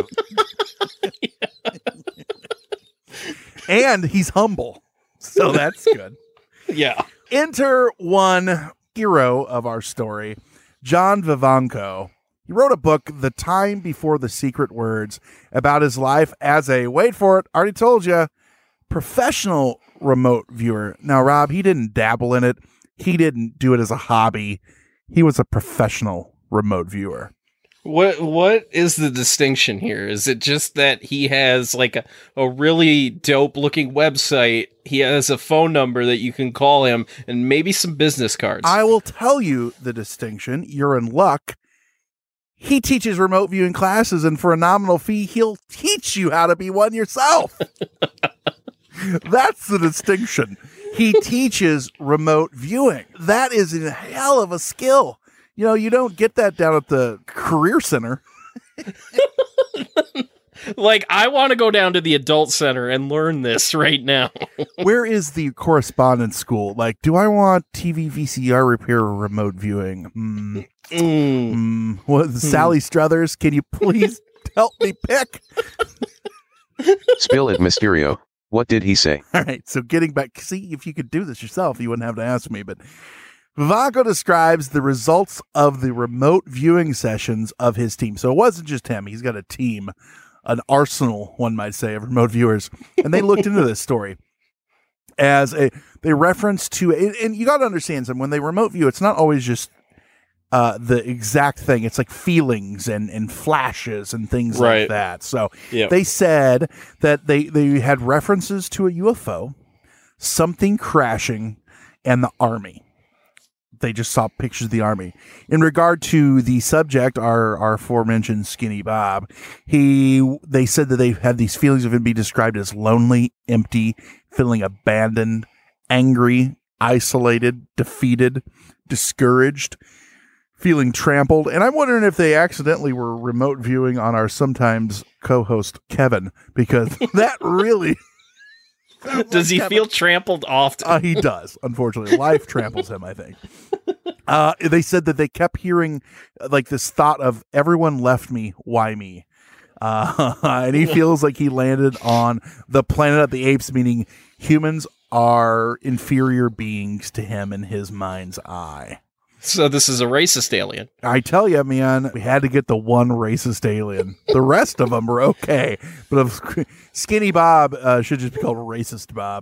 And he's humble. So that's good. Yeah. Enter one hero of our story, John Vivanco. He wrote a book, The Time Before the Secret Words, about his life as a, wait for it, already told you, professional remote viewer. Now, Rob, he didn't dabble in it. He didn't do it as a hobby. He was a professional remote viewer. What what is the distinction here? Is it just that he has like a, a really dope looking website? He has a phone number that you can call him and maybe some business cards. I will tell you the distinction. You're in luck. He teaches remote viewing classes, and for a nominal fee, he'll teach you how to be one yourself. That's the distinction. He teaches remote viewing. That is a hell of a skill. You know, you don't get that down at the Career Center. Like, I want to go down to the adult center and learn this right now. Where is the correspondence school? Like, do I want T V V C R repair or remote viewing? Mm. Mm. Mm. What, Sally Struthers, can you please help me pick? Spill it, Mysterio. What did he say? All right, so getting back, see, if you could do this yourself, you wouldn't have to ask me, but Vivanco describes the results of the remote viewing sessions of his team. So it wasn't just him. He's got a team, an arsenal, one might say, of remote viewers. And they looked into this story as a, they reference to, and you got to understand something, when they remote view, it's not always just uh, the exact thing. It's like feelings and, and flashes and things right. like that. So yep. they said that they, they had references to a U F O, something crashing, and the Army. They just saw pictures of the Army. In regard to the subject, our, our aforementioned Skinny Bob, he they said that they had these feelings of him being described as lonely, empty, feeling abandoned, angry, isolated, defeated, discouraged, feeling trampled. And I'm wondering if they accidentally were remote viewing on our sometimes co-host Kevin, because that really... Does he feel trampled often? uh, he does, unfortunately. Life tramples him, I think. Uh, they said that they kept hearing uh, like this thought of everyone left me, why me? Uh, and he feels like he landed on the planet of the apes, meaning humans are inferior beings to him in his mind's eye. So this is a racist alien. I tell you, man, we had to get the one racist alien. The rest of them were okay. But if Skinny Bob uh, should just be called Racist Bob.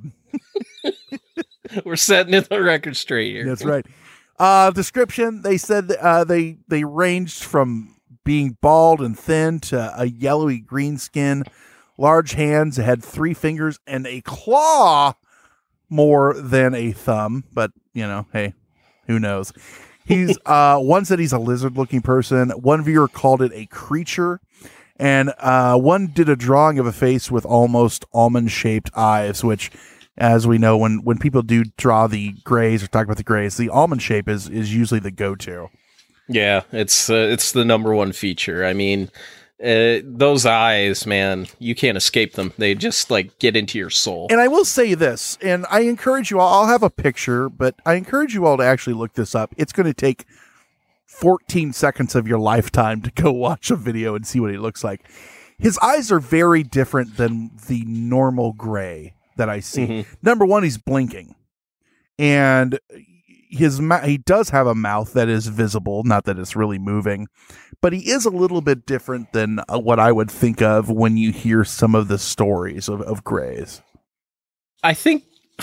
We're setting the record straight here. That's right. Uh, description, they said uh, they, they ranged from being bald and thin to a yellowy green skin, large hands, had three fingers, and a claw more than a thumb. But, you know, hey, who knows? He's uh, one said he's a lizard-looking person. One viewer called it a creature, and uh, one did a drawing of a face with almost almond-shaped eyes. Which, as we know, when when people do draw the grays or talk about the grays, the almond shape is is usually the go-to. Yeah, it's uh, it's the number one feature. I mean, uh, those eyes, man, you can't escape them. They just like get into your soul. And I will say this, and I encourage you all, I'll have a picture, but I encourage you all to actually look this up. It's going to take fourteen seconds of your lifetime to go watch a video and see what he looks like. His eyes are very different than the normal gray that I see. Mm-hmm. Number one, he's blinking. And his ma- he does have a mouth that is visible, not that it's really moving, but he is a little bit different than uh, what I would think of when you hear some of the stories of, of grays. I think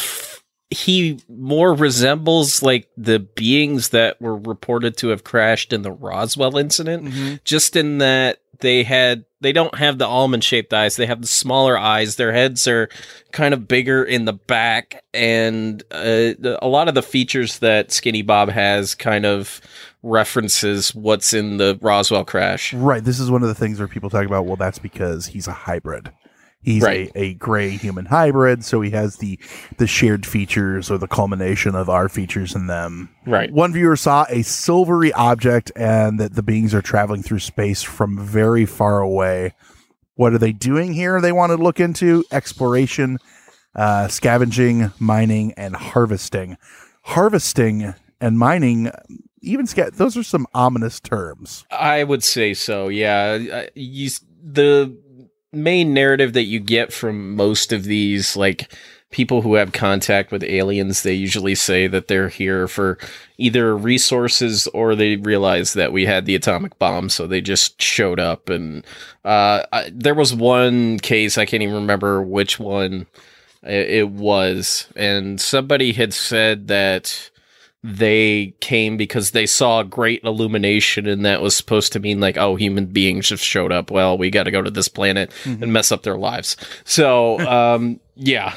he more resembles like the beings that were reported to have crashed in the Roswell incident, mm-hmm. just in that they had they don't have the almond shaped eyes. They have the smaller eyes. Their heads are kind of bigger in the back. And uh, a lot of the features that Skinny Bob has kind of references what's in the Roswell crash. Right. This is one of the things where people talk about, well, that's because he's a hybrid. He's right. a, a gray human hybrid, so he has the the shared features or the culmination of our features in them. Right. One viewer saw a silvery object and that the beings are traveling through space from very far away. What are they doing here? They want to look into exploration, uh, scavenging, mining, and harvesting. Harvesting and mining, even sca- those are some ominous terms. I would say so, yeah. You, the... main narrative that you get from most of these, like people who have contact with aliens, they usually say that they're here for either resources or they realize that we had the atomic bomb, so they just showed up. And uh, I, there was one case, I can't even remember which one it was, and somebody had said that they came because they saw a great illumination, and that was supposed to mean like, oh, human beings just showed up. Well, we got to go to this planet mm-hmm. and mess up their lives. So, um, yeah.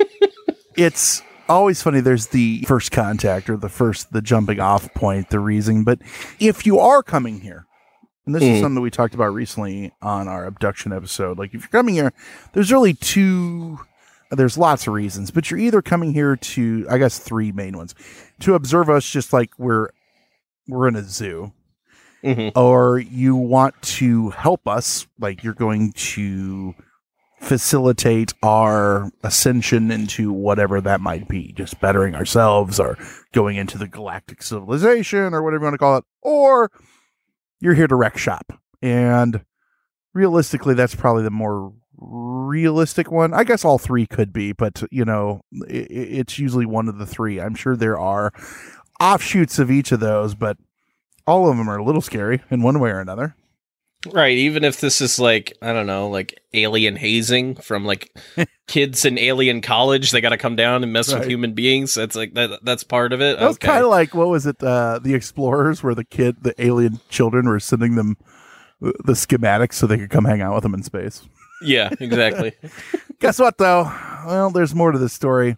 It's always funny. There's the first contact or the first, the jumping off point, the reason. But if you are coming here, and this mm. is something that we talked about recently on our abduction episode, like if you're coming here, there's really two, there's lots of reasons, but you're either coming here to, I guess, three main ones, to observe us just like we're, we're in a zoo, mm-hmm. or you want to help us, like you're going to facilitate our ascension into whatever that might be, just bettering ourselves or going into the galactic civilization or whatever you want to call it, or you're here to wreck shop. And realistically, that's probably the more realistic one. I guess all three could be, but you know, it, it's usually one of the three. I'm sure there are offshoots of each of those, but all of them are a little scary in one way or another. Right, even if this is like, I don't know, like alien hazing from like kids in alien college, they got to come down and mess right. with human beings. That's like that. That's part of it. That was okay. Kind of like, what was it? Uh, the Explorers, where the kid, the alien children were sending them the schematics so they could come hang out with them in space. Yeah, exactly. Guess what, though? Well, there's more to this story.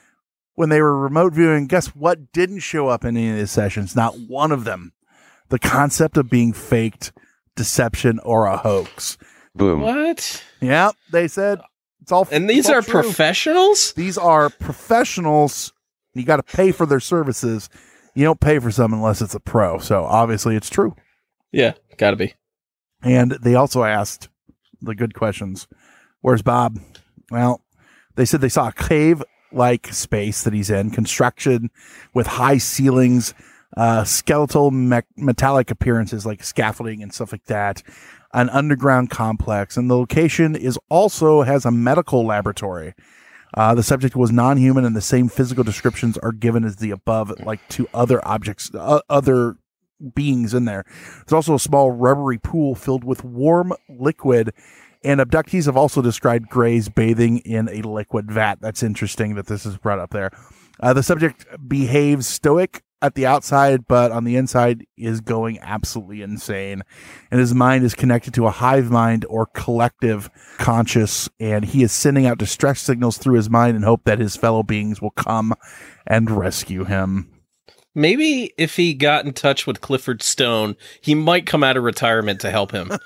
When they were remote viewing, guess what didn't show up in any of these sessions? Not one of them. The concept of being faked, deception, or a hoax. Boom. What? Yeah, they said it's all. And these all are true. professionals? These are professionals. You got to pay for their services. You don't pay for some unless it's a pro. So obviously it's true. Yeah, got to be. And they also asked the good questions. Where's Bob? Well, they said they saw a cave-like space that he's in, construction with high ceilings, uh, skeletal me- metallic appearances like scaffolding and stuff like that, an underground complex. And the location is also has a medical laboratory. Uh, the subject was non-human, and the same physical descriptions are given as the above, like to other objects, uh, other beings in there. There's also a small rubbery pool filled with warm liquid, and abductees have also described Grays bathing in a liquid vat. That's interesting that this is brought up there. Uh, the subject behaves stoic at the outside, but on the inside is going absolutely insane. And his mind is connected to a hive mind or collective conscious, and he is sending out distress signals through his mind in hope that his fellow beings will come and rescue him. Maybe if he got in touch with Clifford Stone, he might come out of retirement to help him.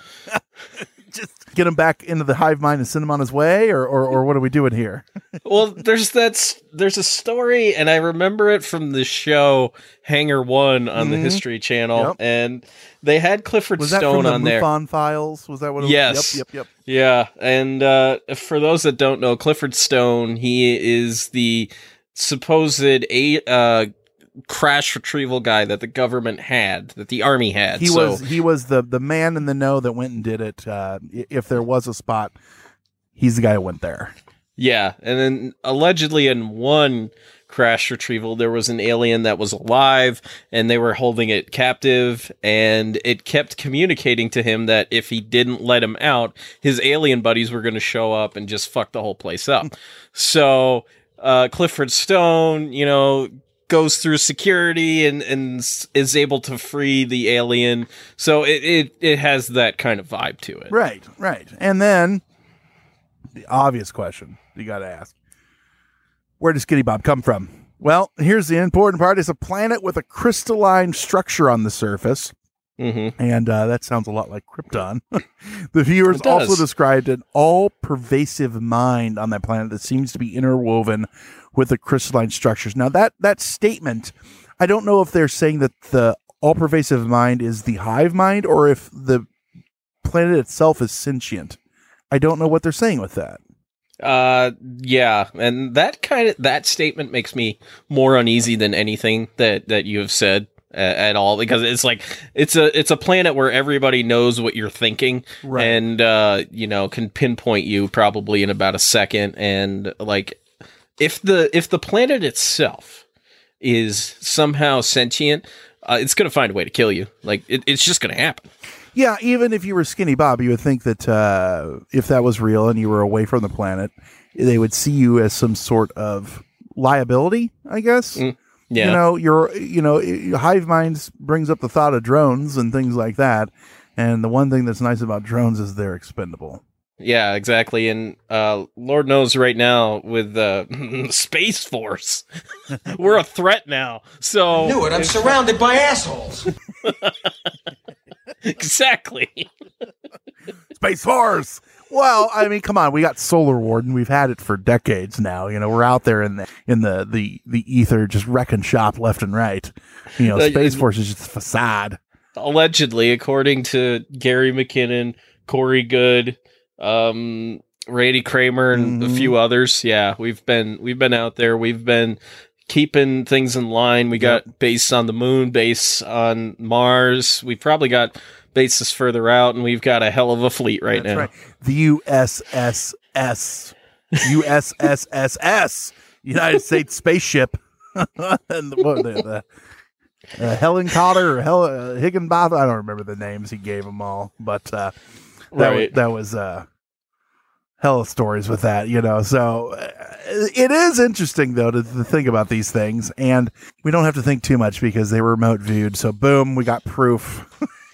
Just get him back into the hive mind and send him on his way, or or, or what are we doing here? Well, there's that. There's a story, and I remember it from the show Hangar One on mm-hmm. the History Channel, yep. and they had Clifford was that Stone from the on there. MUFON Files? Was that what? It yes. Was? Yep. Yep. Yep. Yeah, and uh, for those that don't know, Clifford Stone, he is the supposed a. Uh, crash retrieval guy that the government had, that the army had. He so, was he was the the man in the know that went and did it. Uh, if there was a spot, he's the guy who went there. Yeah, and then allegedly in one crash retrieval, there was an alien that was alive, and they were holding it captive, and it kept communicating to him that if he didn't let him out, his alien buddies were going to show up and just fuck the whole place up. So uh, Clifford Stone, you know, goes through security and, and is able to free the alien. So it, it, it has that kind of vibe to it. Right, right. And then the obvious question you got to ask, where does Skinny Bob come from? Well, here's the important part. It's a planet with a crystalline structure on the surface. Mm-hmm. And uh, that sounds a lot like Krypton. The viewers also described an all-pervasive mind on that planet that seems to be interwoven with the crystalline structures. Now, that that statement, I don't know if they're saying that the all-pervasive mind is the hive mind or if the planet itself is sentient. I don't know what they're saying with that. Uh, yeah, and that kind of that statement makes me more uneasy than anything that that you have said uh, at all, because it's like it's a it's a planet where everybody knows what you're thinking, right. and uh, you know, can pinpoint you probably in about a second, and like. If the if the planet itself is somehow sentient, uh, it's going to find a way to kill you. Like, it, it's just going to happen. Yeah, even if you were Skinny Bob, you would think that uh, if that was real and you were away from the planet, they would see you as some sort of liability, I guess. Mm. Yeah. You know, your you know, Hive Minds brings up the thought of drones and things like that. And the one thing that's nice about drones is they're expendable. Yeah, exactly. And uh, Lord knows right now with uh, Space Force, we're a threat now. So I knew it. I'm surrounded by assholes. Exactly. Space Force. Well, I mean, come on. We got Solar Warden. We've had it for decades now. You know, we're out there in the in the the, the ether, just wrecking shop left and right. You know, Space Force is just a facade. Allegedly, according to Gary McKinnon, Corey Good, um, Randy Kramer, and mm-hmm. a few others. Yeah, we've been we've been out there. We've been keeping things in line. We got yep. base on the moon, base on Mars. We probably got bases further out, and we've got a hell of a fleet right That's now. Right. The U S S S, U S S S S, United States Spaceship, and the, what, the, the uh, Helen Cotter or Hel- uh, Higginbotham. I don't remember the names he gave them all, but uh, that right. was, that was uh, hell of stories with that, you know. So uh, it is interesting though to, to think about these things, and we don't have to think too much because they were remote viewed. So boom, we got proof.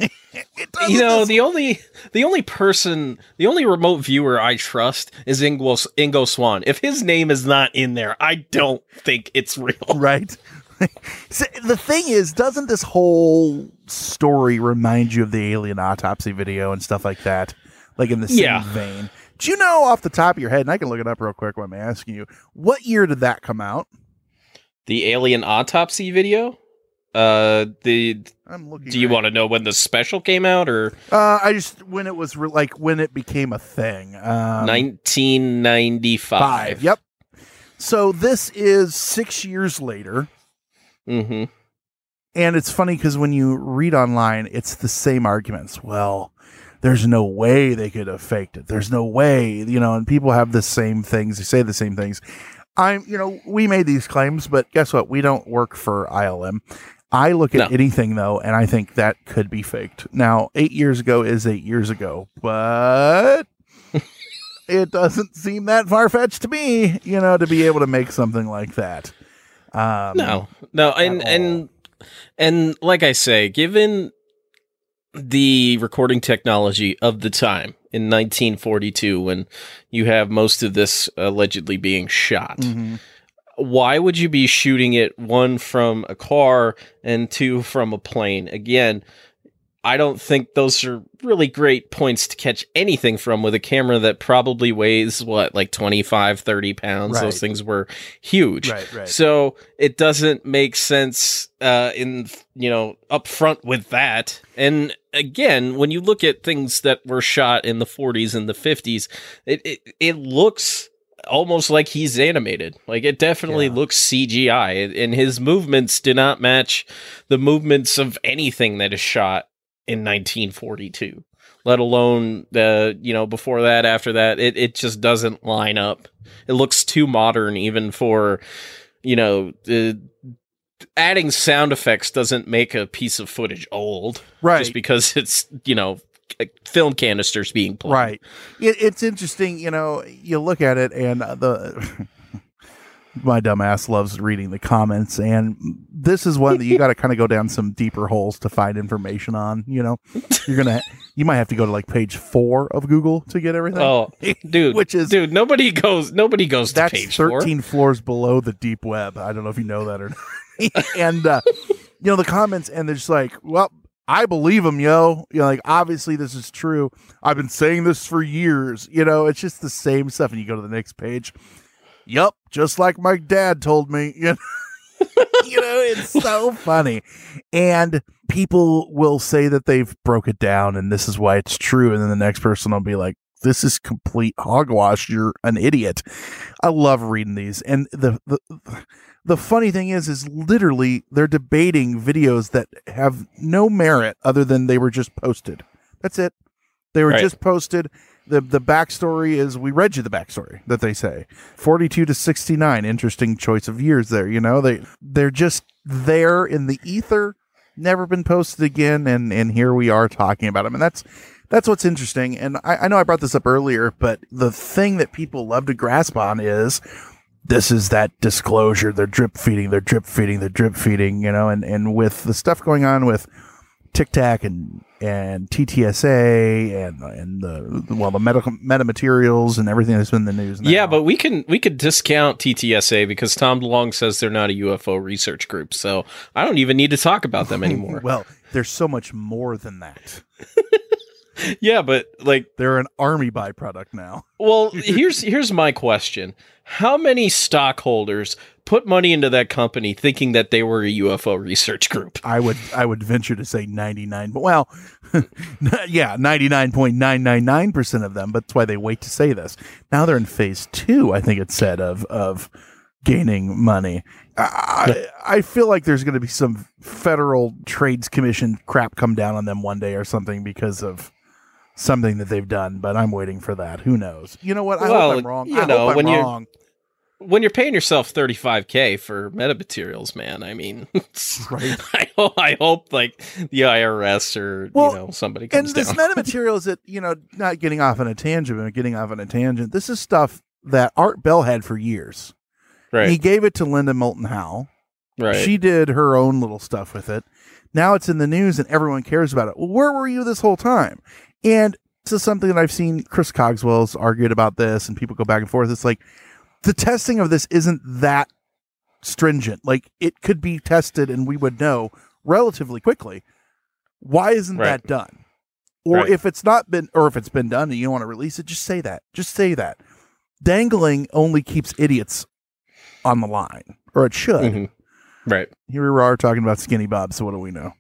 You know, the only the only person, the only remote viewer I trust is Ingo, Ingo Swann. If his name is not in there, I don't think it's real. Right. So the thing is, doesn't this whole story remind you of the alien autopsy video and stuff like that? Like in the same yeah. vein. Do you know off the top of your head, and I can look it up real quick while I'm asking you, what year did that come out? The alien autopsy video? Uh, the I'm looking. Do you right. want to know when the special came out, or uh, I just when it was re- like when it became a thing? Um, nineteen ninety-five. Five, yep. So this is six years later. Mm-hmm. And it's funny because when you read online, it's the same arguments. Well, there's no way they could have faked it. There's no way, you know. And people have the same things. They say the same things. I'm, you know, we made these claims, but guess what? We don't work for I L M. I look at no. anything, though, and I think that could be faked. Now, eight years ago is eight years ago, but it doesn't seem that far-fetched to me, you know, to be able to make something like that. Um, no, no, and, and, and like I say, given the recording technology of the time in nineteen forty-two, when you have most of this allegedly being shot, mm-hmm. why would you be shooting it, one, from a car and two, from a plane? Again, I don't think those are really great points to catch anything from with a camera that probably weighs, what, like twenty-five, thirty pounds. Right. Those things were huge. Right, right. So it doesn't make sense uh, in, you know, up front with that. And again, when you look at things that were shot in the forties and the fifties, it, it, it looks almost like he's animated. Like, it definitely yeah. looks C G I, and his movements do not match the movements of anything that is shot in nineteen forty-two, let alone the, you know, before that, after that. It, it just doesn't line up. It looks too modern, even for, you know, the adding sound effects doesn't make a piece of footage old, right? Just because it's, you know, film canisters being played. Right. It, it's interesting, you know, you look at it, and the my dumb ass loves reading the comments, and this is one that you got to kind of go down some deeper holes to find information on. You know, you're gonna you might have to go to like page four of Google to get everything. Oh, dude, which is dude, nobody goes nobody goes that's to page thirteen four. floors below the deep web. I don't know if you know that or not. And uh, you know, the comments, and they're just like, well, I believe him, yo. You know, like, obviously this is true. I've been saying this for years. You know, it's just the same stuff. And you go to the next page. Yup, just like my dad told me. You know, you know, it's so funny. And people will say that they've broke it down and this is why it's true. And then the next person will be like, this is complete hogwash. You're an idiot. I love reading these. And the the the funny thing is, is literally they're debating videos that have no merit other than they were just posted. That's it. They were right. just posted. The the backstory is, we read you the backstory that they say. forty-two to sixty-nine, interesting choice of years there. You know, they, they're just there in the ether, never been posted again. And, and here we are talking about them. And that's, that's what's interesting. And I, I know I brought this up earlier, but the thing that people love to grasp on is this is that disclosure. They're drip feeding, they're drip feeding, they're drip feeding, you know, and, and with the stuff going on with Tic Tac and, and T T S A and and the well the medical metamaterials and everything that's been in the news now. Yeah, but we can we could discount T T S A because Tom DeLonge says they're not a U F O research group, so I don't even need to talk about them anymore. Well, there's so much more than that. Yeah, but like they're an army byproduct now. Well, here's here's my question. How many stockholders put money into that company thinking that they were a U F O research group? I would I would venture to say ninety-nine, but well, yeah, ninety-nine point nine nine nine percent of them, but that's why they wait to say this. Now they're in phase two, I think it said, of of gaining money. I, I feel like there's going to be some Federal Trades Commission crap come down on them one day or something because of something that they've done, but I'm waiting for that. Who knows? You know what? I well, hope I'm wrong. You I know, hope I'm when wrong. You're, when you're paying yourself thirty-five K for metamaterials, man, I mean, right. I, hope, I hope like the I R S or, well, you know, somebody comes and this down. metamaterials that, you know, not getting off on a tangent, but getting off on a tangent. This is stuff that Art Bell had for years. Right. He gave it to Linda Moulton Howe. Right. She did her own little stuff with it. Now it's in the news and everyone cares about it. Well, where were you this whole time? And this is something that I've seen Chris Cogswell's argued about this and people go back and forth. It's like the testing of this isn't that stringent. Like it could be tested and we would know relatively quickly. Why isn't right. that done? Or right. if it's not been, or if it's been done and you don't want to release it, just say that. Just say that. Dangling only keeps idiots on the line, or it should. Mm-hmm. Right. Here we are talking about Skinny Bob, so what do we know?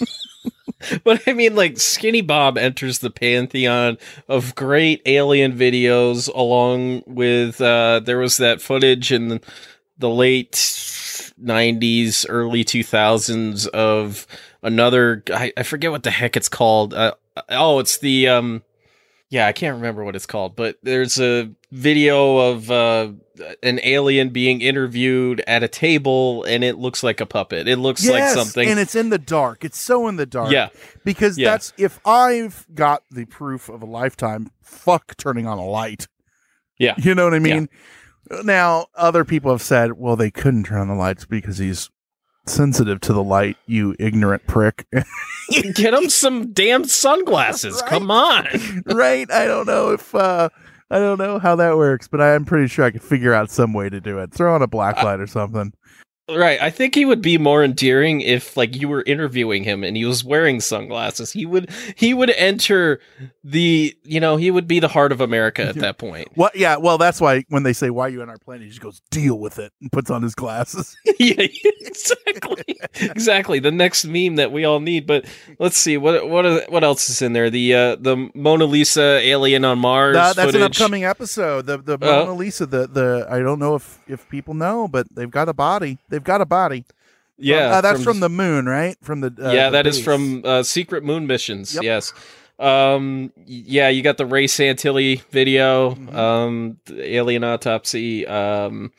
But I mean, like, Skinny Bob enters the pantheon of great alien videos, along with, uh, there was that footage in the late nineties, early two thousands of another, I, I forget what the heck it's called. Uh, oh, it's the, um, yeah, I can't remember what it's called, but there's a video of uh, an alien being interviewed at a table, and it looks like a puppet. It looks yes, like something. And it's in the dark. It's so in the dark. Yeah. Because yeah. that's, if I've got the proof of a lifetime, fuck turning on a light. Yeah. You know what I mean? Yeah. Now, other people have said, well, they couldn't turn on the lights because he's sensitive to the light, you ignorant prick. Get him some damn sunglasses. Right? Come on. Right? I don't know if uh I don't know how that works, but I'm pretty sure I could figure out some way to do it. Throw on a black light uh, or something. Right. I think he would be more endearing if, like, you were interviewing him and he was wearing sunglasses. He would he would enter the, you know, he would be the heart of America at that point. Well, yeah, well, that's why when they say, why are you on our planet? He just goes, deal with it, and puts on his glasses. Yeah, exactly. Exactly. The next meme that we all need. But let's see, what what are, what else is in there? The uh, the Mona Lisa alien on Mars uh, That's footage. An upcoming episode. The the uh, Mona Lisa, the, the I don't know if, if people know, but they've got a body. They've got a body. Yeah. Uh, that's from, from the moon, right? From the uh, Yeah, the that base. is from uh, Secret Moon Missions. Yep. Yes. Um, yeah, you got the Ray Santilli video, Mm-hmm. um, the alien autopsy. Um,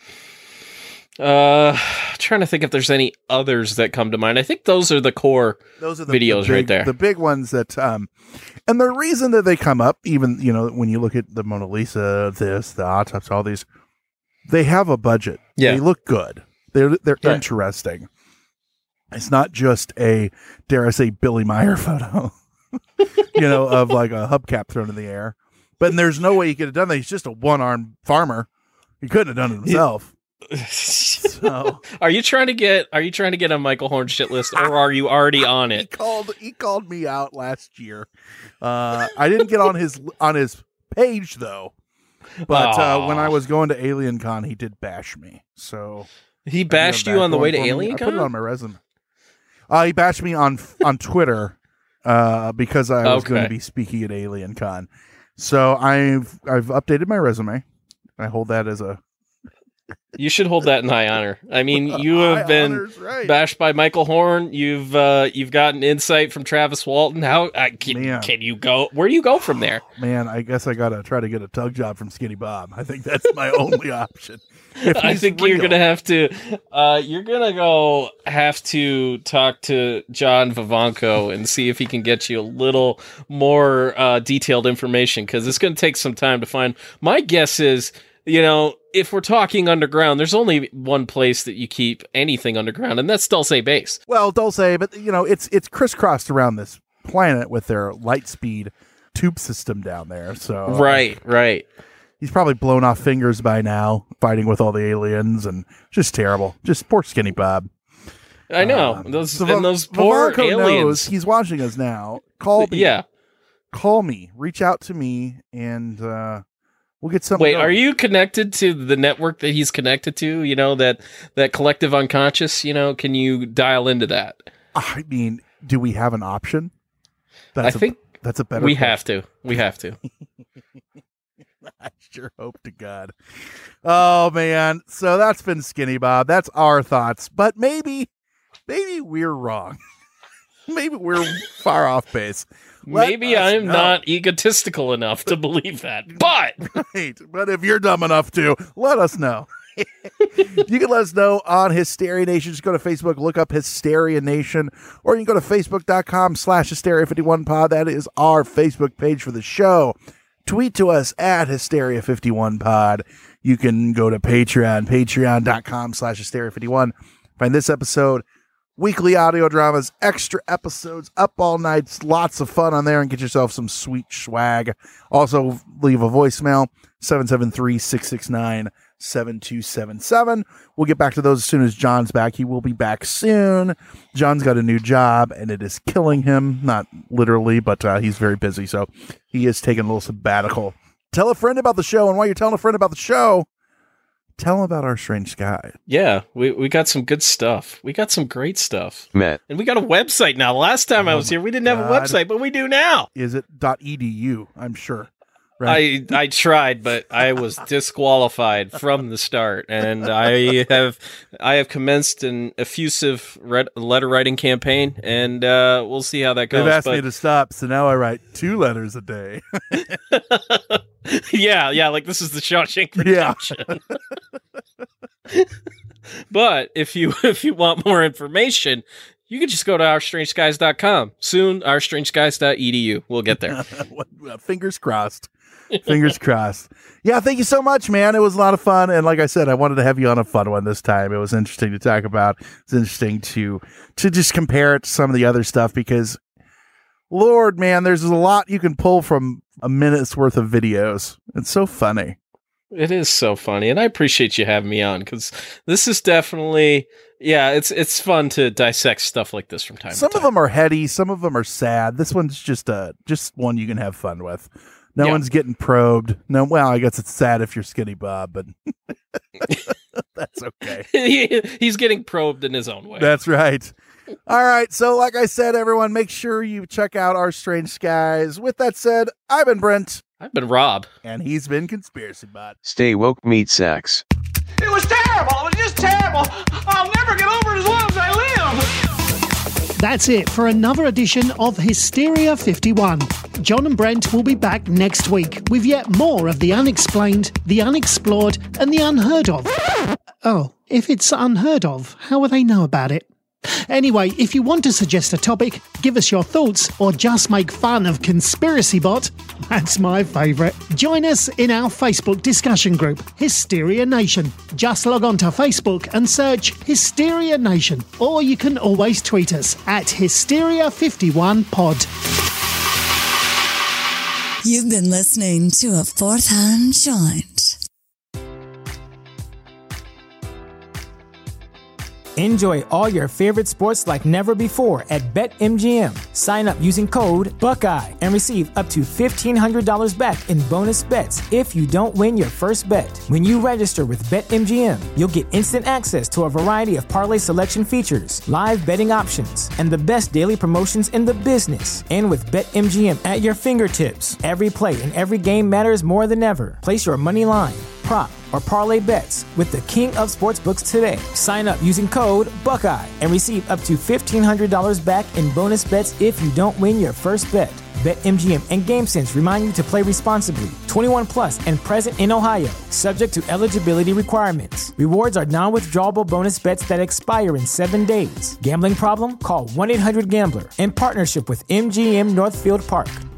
uh, trying to think if there's any others that come to mind. I think those are the core those are the, videos the big, right there. The big ones that, um, and the reason that they come up, even, you know, when you look at the Mona Lisa, this, the autopsy, all these, they have a budget. Yeah. They look good. They're, they're Right. interesting. It's not just a, dare I say, Billy Meyer photo, you know, of like a hubcap thrown in the air. But there's no way he could have done that. He's just a one-armed farmer. He couldn't have done it himself. So, are you trying to get? Are you trying to get a Michael Horn shit list, or are you already on he it? called. He called me out last year. Uh, I didn't get on his on his page though. But uh, when I was going to Alien Con, he did bash me. So he bashed you on the way to Alien Con? I Con? put it on my resume. Uh, he bashed me on on Twitter uh, because I was Okay. going to be speaking at Alien Con. So I've I've updated my resume. I hold that as a. You should hold that in high honor. I mean, you High have been honors, right. bashed by Michael Horn. You've uh, you've gotten insight from Travis Walton. How uh, can, Man. can you go? Where do you go from there? Man, I guess I gotta try to get a tug job from Skinny Bob. I think that's my only option. If I he's think real. you're gonna have to. Uh, you're gonna go have to talk to John Vivanco and see if he can get you a little more uh, detailed information, because it's gonna take some time to find. My guess is, you know, if we're talking underground, there's only one place that you keep anything underground, and that's Dulce Base. Well, Dulce, but you know, it's it's crisscrossed around this planet with their light speed tube system down there. So right, right. He's probably blown off fingers by now, fighting with all the aliens, and just terrible. Just poor Skinny Bob. I know Um, those so and those poor Vivanco aliens. knows he's watching us now. Call me. Yeah. Call me. Reach out to me, and uh, we'll get something. Wait, going. are you connected to the network that he's connected to? You know, that that collective unconscious. You know, can you dial into that? I mean, do we have an option? That's I a, think that's a better. We question. have to. We have to. I sure hope to God. Oh man, so that's been Skinny Bob. That's our thoughts, but maybe, maybe we're wrong. Maybe we're far off base. Let Maybe us I'm know. not egotistical enough to believe that, but Right. But if you're dumb enough to, let us know. You can let us know on Hysteria Nation. Just go to Facebook, look up Hysteria Nation, or you can go to facebook.com slash Hysteria 51 pod. That is our Facebook page for the show. Tweet to us at Hysteria 51 pod. You can go to Patreon, patreon.com slash Hysteria 51. Find this episode, weekly audio dramas, extra episodes, up all nights, lots of fun on there, and get yourself some sweet swag. Also, leave a voicemail, seven seven three, six six nine, seven two seven seven. We'll get back to those as soon as John's back. He will be back soon. John's got a new job, and it is killing him. Not literally, but uh, he's very busy, so he is taking a little sabbatical. Tell a friend about the show, and while you're telling a friend about the show, tell them about Our Strange Sky. yeah, we, we got some good stuff. We got some great stuff. Matt. And we got a website now. Last time I Oh was my here, we didn't have a God. website, but we do now. Is it .edu? I'm sure. Right. I I tried, but I was disqualified from the start, and I have I have commenced an effusive red, letter writing campaign, and uh, we'll see how that goes. They've asked but me to stop, so now I write two letters a day. yeah, yeah, like this is the Shawshank Yeah. Redemption. But if you if you want more information, you can just go to our strange skies dot com. Soon, our strange skies dot e d u. We'll get there. Fingers crossed. Fingers crossed. Yeah, thank you so much, man. It was a lot of fun. And like I said, I wanted to have you on a fun one this time. It was interesting to talk about. It's interesting to to just compare it to some of the other stuff because, Lord, man, there's a lot you can pull from a minute's worth of videos. It's so funny. It is so funny, and I appreciate you having me on because this is definitely, yeah, it's it's fun to dissect stuff like this from time Some to time. of them are heady, some of them are sad. This one's just a just one you can have fun with. No Yeah. one's getting probed. No, well, I guess it's sad if you're Skinny Bob, but that's okay. He- He's getting probed in his own way. That's right. All right. So, like I said, everyone, make sure you check out Our Strange Skies. With that said, I've been Brent. I've been Rob. And he's been Conspiracy Bot. Stay woke, meat sacks. It was terrible. It was just terrible. I'll never get over it as long as I live. That's it for another edition of Hysteria fifty-one. John and Brent will be back next week with yet more of the unexplained, the unexplored, and the unheard of. Oh, if it's unheard of, how will they know about it? Anyway, if you want to suggest a topic, give us your thoughts, or just make fun of Conspiracy Bot, that's my favourite. Join us in our Facebook discussion group, Hysteria Nation. Just log on to Facebook and search Hysteria Nation, or you can always tweet us at Hysteria fifty-one pod. You've been listening to a Fourth Hand Joint. Enjoy all your favorite sports like never before at BetMGM. Sign up using code Buckeye and receive up to fifteen hundred dollars back in bonus bets if you don't win your first bet. When you register with BetMGM, you'll get instant access to a variety of parlay selection features, live betting options, and the best daily promotions in the business. And with BetMGM at your fingertips, every play and every game matters more than ever. Place your money line, prop, or parlay bets with the king of sportsbooks today. Sign up using code Buckeye and receive up to fifteen hundred dollars back in bonus bets if you don't win your first bet. BetMGM and GameSense remind you to play responsibly. twenty-one plus and present in Ohio, subject to eligibility requirements. Rewards are non-withdrawable bonus bets that expire in seven days. Gambling problem? Call one eight hundred gambler in partnership with M G M Northfield Park.